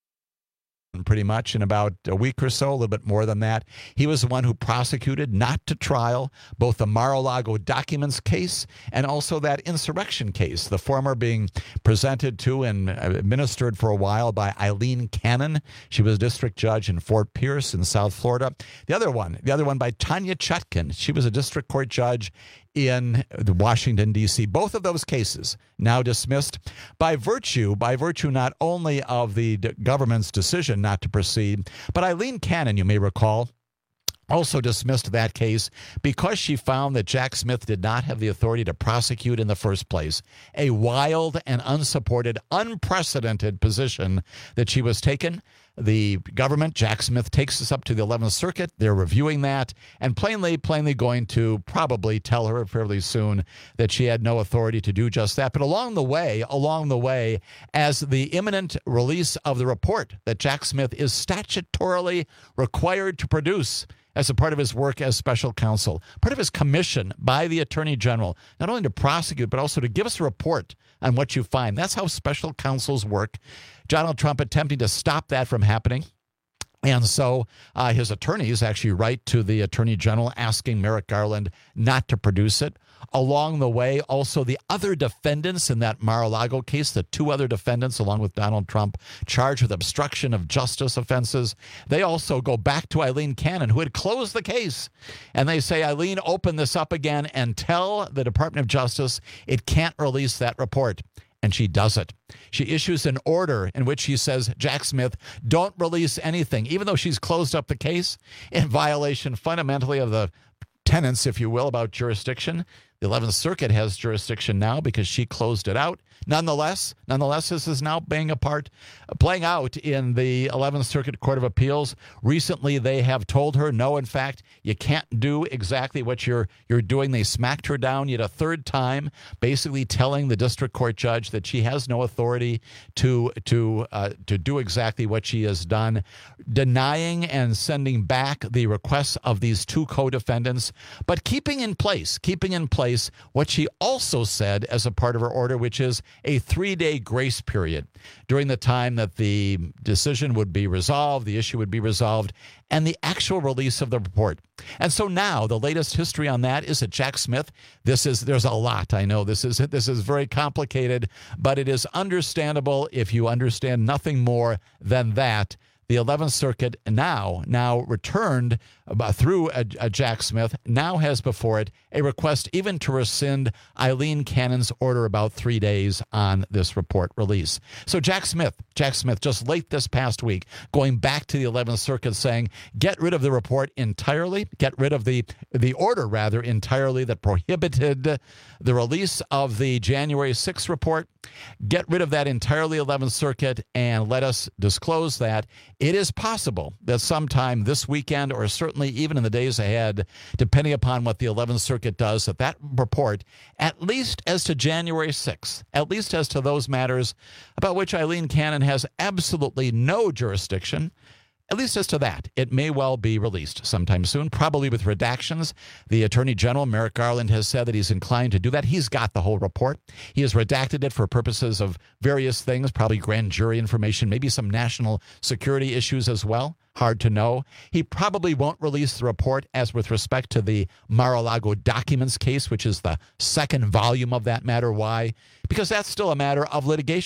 pretty much in about a week or so, a little bit more than that. He was the one who prosecuted, not to trial, both the Mar-a-Lago documents case and also that insurrection case, the former being presented to and administered for a while by Eileen Cannon. She was a district judge in Fort Pierce in South Florida. The other one, the other one by Tanya Chutkan. She was a district court judge in Washington, D C Both of those cases now dismissed by virtue, by virtue not only of the government's decision not to proceed, but Eileen Cannon, you may recall, also dismissed that case because she found that Jack Smith did not have the authority to prosecute in the first place. A wild and unsupported, unprecedented position that she was taken. The government, Jack Smith, takes us up to the eleventh Circuit. They're reviewing that and plainly, plainly going to probably tell her fairly soon that she had no authority to do just that. But along the way, along the way, as the imminent release of the report that Jack Smith is statutorily required to produce as a part of his work as special counsel, part of his commission by the Attorney General, not only to prosecute, but also to give us a report on what you find. That's how special counsels work. Donald Trump attempting to stop that from happening. And so uh, his attorneys actually write to the Attorney General asking Merrick Garland not to produce it. Along the way, also the other defendants in that Mar-a-Lago case, the two other defendants along with Donald Trump charged with obstruction of justice offenses, they also go back to Eileen Cannon, who had closed the case. And they say, Eileen, open this up again and tell the Department of Justice it can't release that report. And she does it. She issues an order in which she says, Jack Smith, don't release anything, even though she's closed up the case in violation fundamentally of the tenets, if you will, about jurisdiction. The eleventh Circuit has jurisdiction now because she closed it out. Nonetheless, nonetheless, this is now being a part, playing out in the eleventh Circuit Court of Appeals. Recently, they have told her, no, in fact, you can't do exactly what you're you're doing. They smacked her down yet a third time, basically telling the district court judge that she has no authority to to uh, to do exactly what she has done, denying and sending back the requests of these two co-defendants, but keeping in place, keeping in place what she also said as a part of her order, which is a three-day grace period during the time that the decision would be resolved, the issue would be resolved, and the actual release of the report. And so now the latest history on that is that Jack Smith, this is, there's a lot, I know this is, this is very complicated, but it is understandable if you understand nothing more than that. The eleventh Circuit now, now returned uh, through a, a Jack Smith, now has before it a request even to rescind Eileen Cannon's order about three days on this report release. So Jack Smith, Jack Smith, just late this past week, going back to the eleventh Circuit saying, get rid of the report entirely, get rid of the, the order, rather, entirely that prohibited the release of the January sixth report. Get rid of that entirely, eleventh Circuit, and let us disclose that. It is possible that sometime this weekend, or certainly even in the days ahead, depending upon what the eleventh Circuit does, that that report, at least as to January sixth, at least as to those matters about which Eileen Cannon has absolutely no jurisdiction, at least as to that, it may well be released sometime soon, probably with redactions. The Attorney General, Merrick Garland, has said that he's inclined to do that. He's got the whole report. He has redacted it for purposes of various things, probably grand jury information, maybe some national security issues as well. Hard to know. He probably won't release the report as with respect to the Mar-a-Lago documents case, which is the second volume of that matter. Why? Because that's still a matter of litigation.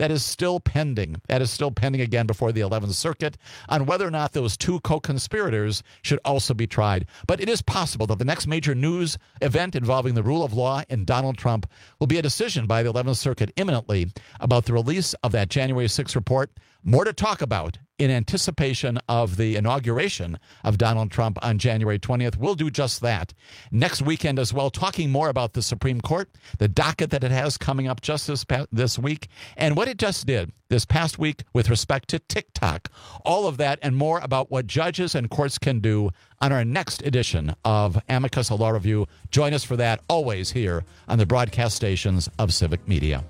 that is still pending. That is still pending again before the eleventh Circuit on whether or not those two co-conspirators should also be tried. But it is possible that the next major news event involving the rule of law and Donald Trump will be a decision by the eleventh Circuit imminently about the release of that January sixth report. More to talk about in anticipation of the inauguration of Donald Trump on January twentieth. We'll do just that next weekend as well, talking more about the Supreme Court, the docket that it has coming up just this, this week, and what it just did this past week with respect to TikTok. All of that and more about what judges and courts can do on our next edition of Amicus, a Law Review. Join us for that, always here on the broadcast stations of Civic Media.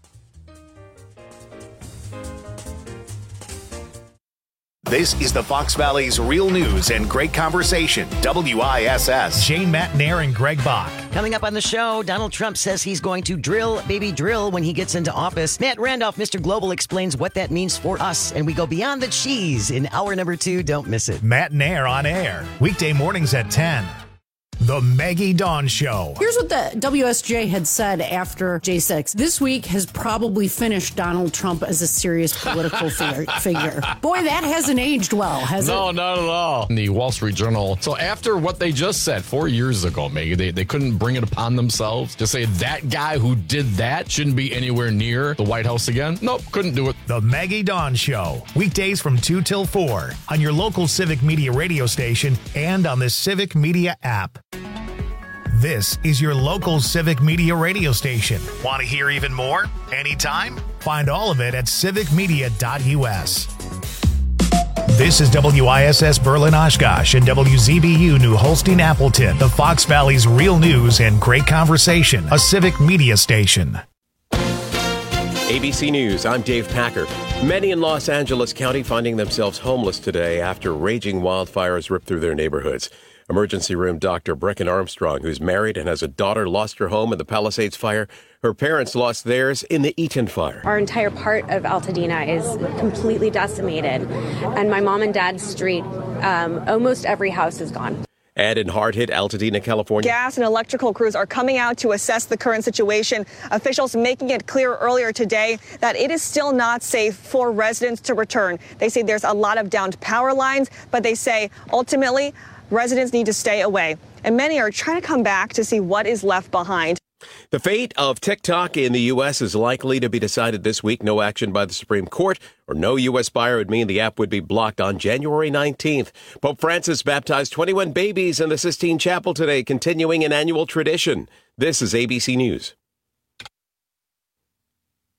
This is the Fox Valley's Real News and Great Conversation, W I S S. Shane Matnair and Greg Bach. Coming up on the show, Donald Trump says he's going to drill, baby, drill when he gets into office. Matt Randolph, Mister Global, explains what that means for us, and we go beyond the cheese in hour number two. Don't miss it. Matnair on air, weekday mornings at ten. The Maggie Dawn Show. Here's what the W S J had said after J six. This week has probably finished Donald Trump as a serious political figure. figure. Boy, that hasn't aged well, has no, it? No, not at all. In the Wall Street Journal. So after what they just said four years ago, Maggie, they, they couldn't bring it upon themselves to say that guy who did that shouldn't be anywhere near the White House again. Nope, couldn't do it. The Maggie Dawn Show. Weekdays from two till four on your local Civic Media radio station and on the Civic Media app. This is your local Civic Media radio station. Want to hear even more? Anytime? Find all of it at civic media dot u s. This is W I S S Berlin Oshkosh and W Z B U New Holstein Appleton, the Fox Valley's Real News and Great Conversation, a Civic Media station. A B C News, I'm Dave Packer. Many in Los Angeles County finding themselves homeless today after raging wildfires ripped through their neighborhoods. Emergency room doctor Brecken Armstrong, who's married and has a daughter, lost her home in the Palisades fire. Her parents lost theirs in the Eaton fire. Our entire part of Altadena is completely decimated, and my mom and dad's street, um, almost every house is gone. And in hard-hit Altadena, California. Gas and electrical crews are coming out to assess the current situation. Officials making it clear earlier today that it is still not safe for residents to return. They say there's a lot of downed power lines, but they say ultimately residents need to stay away. And many are trying to come back to see what is left behind. The fate of TikTok in the U S is likely to be decided this week. No action by the Supreme Court or no U S buyer would mean the app would be blocked on January nineteenth. Pope Francis baptized twenty-one babies in the Sistine Chapel today, continuing an annual tradition. This is A B C News.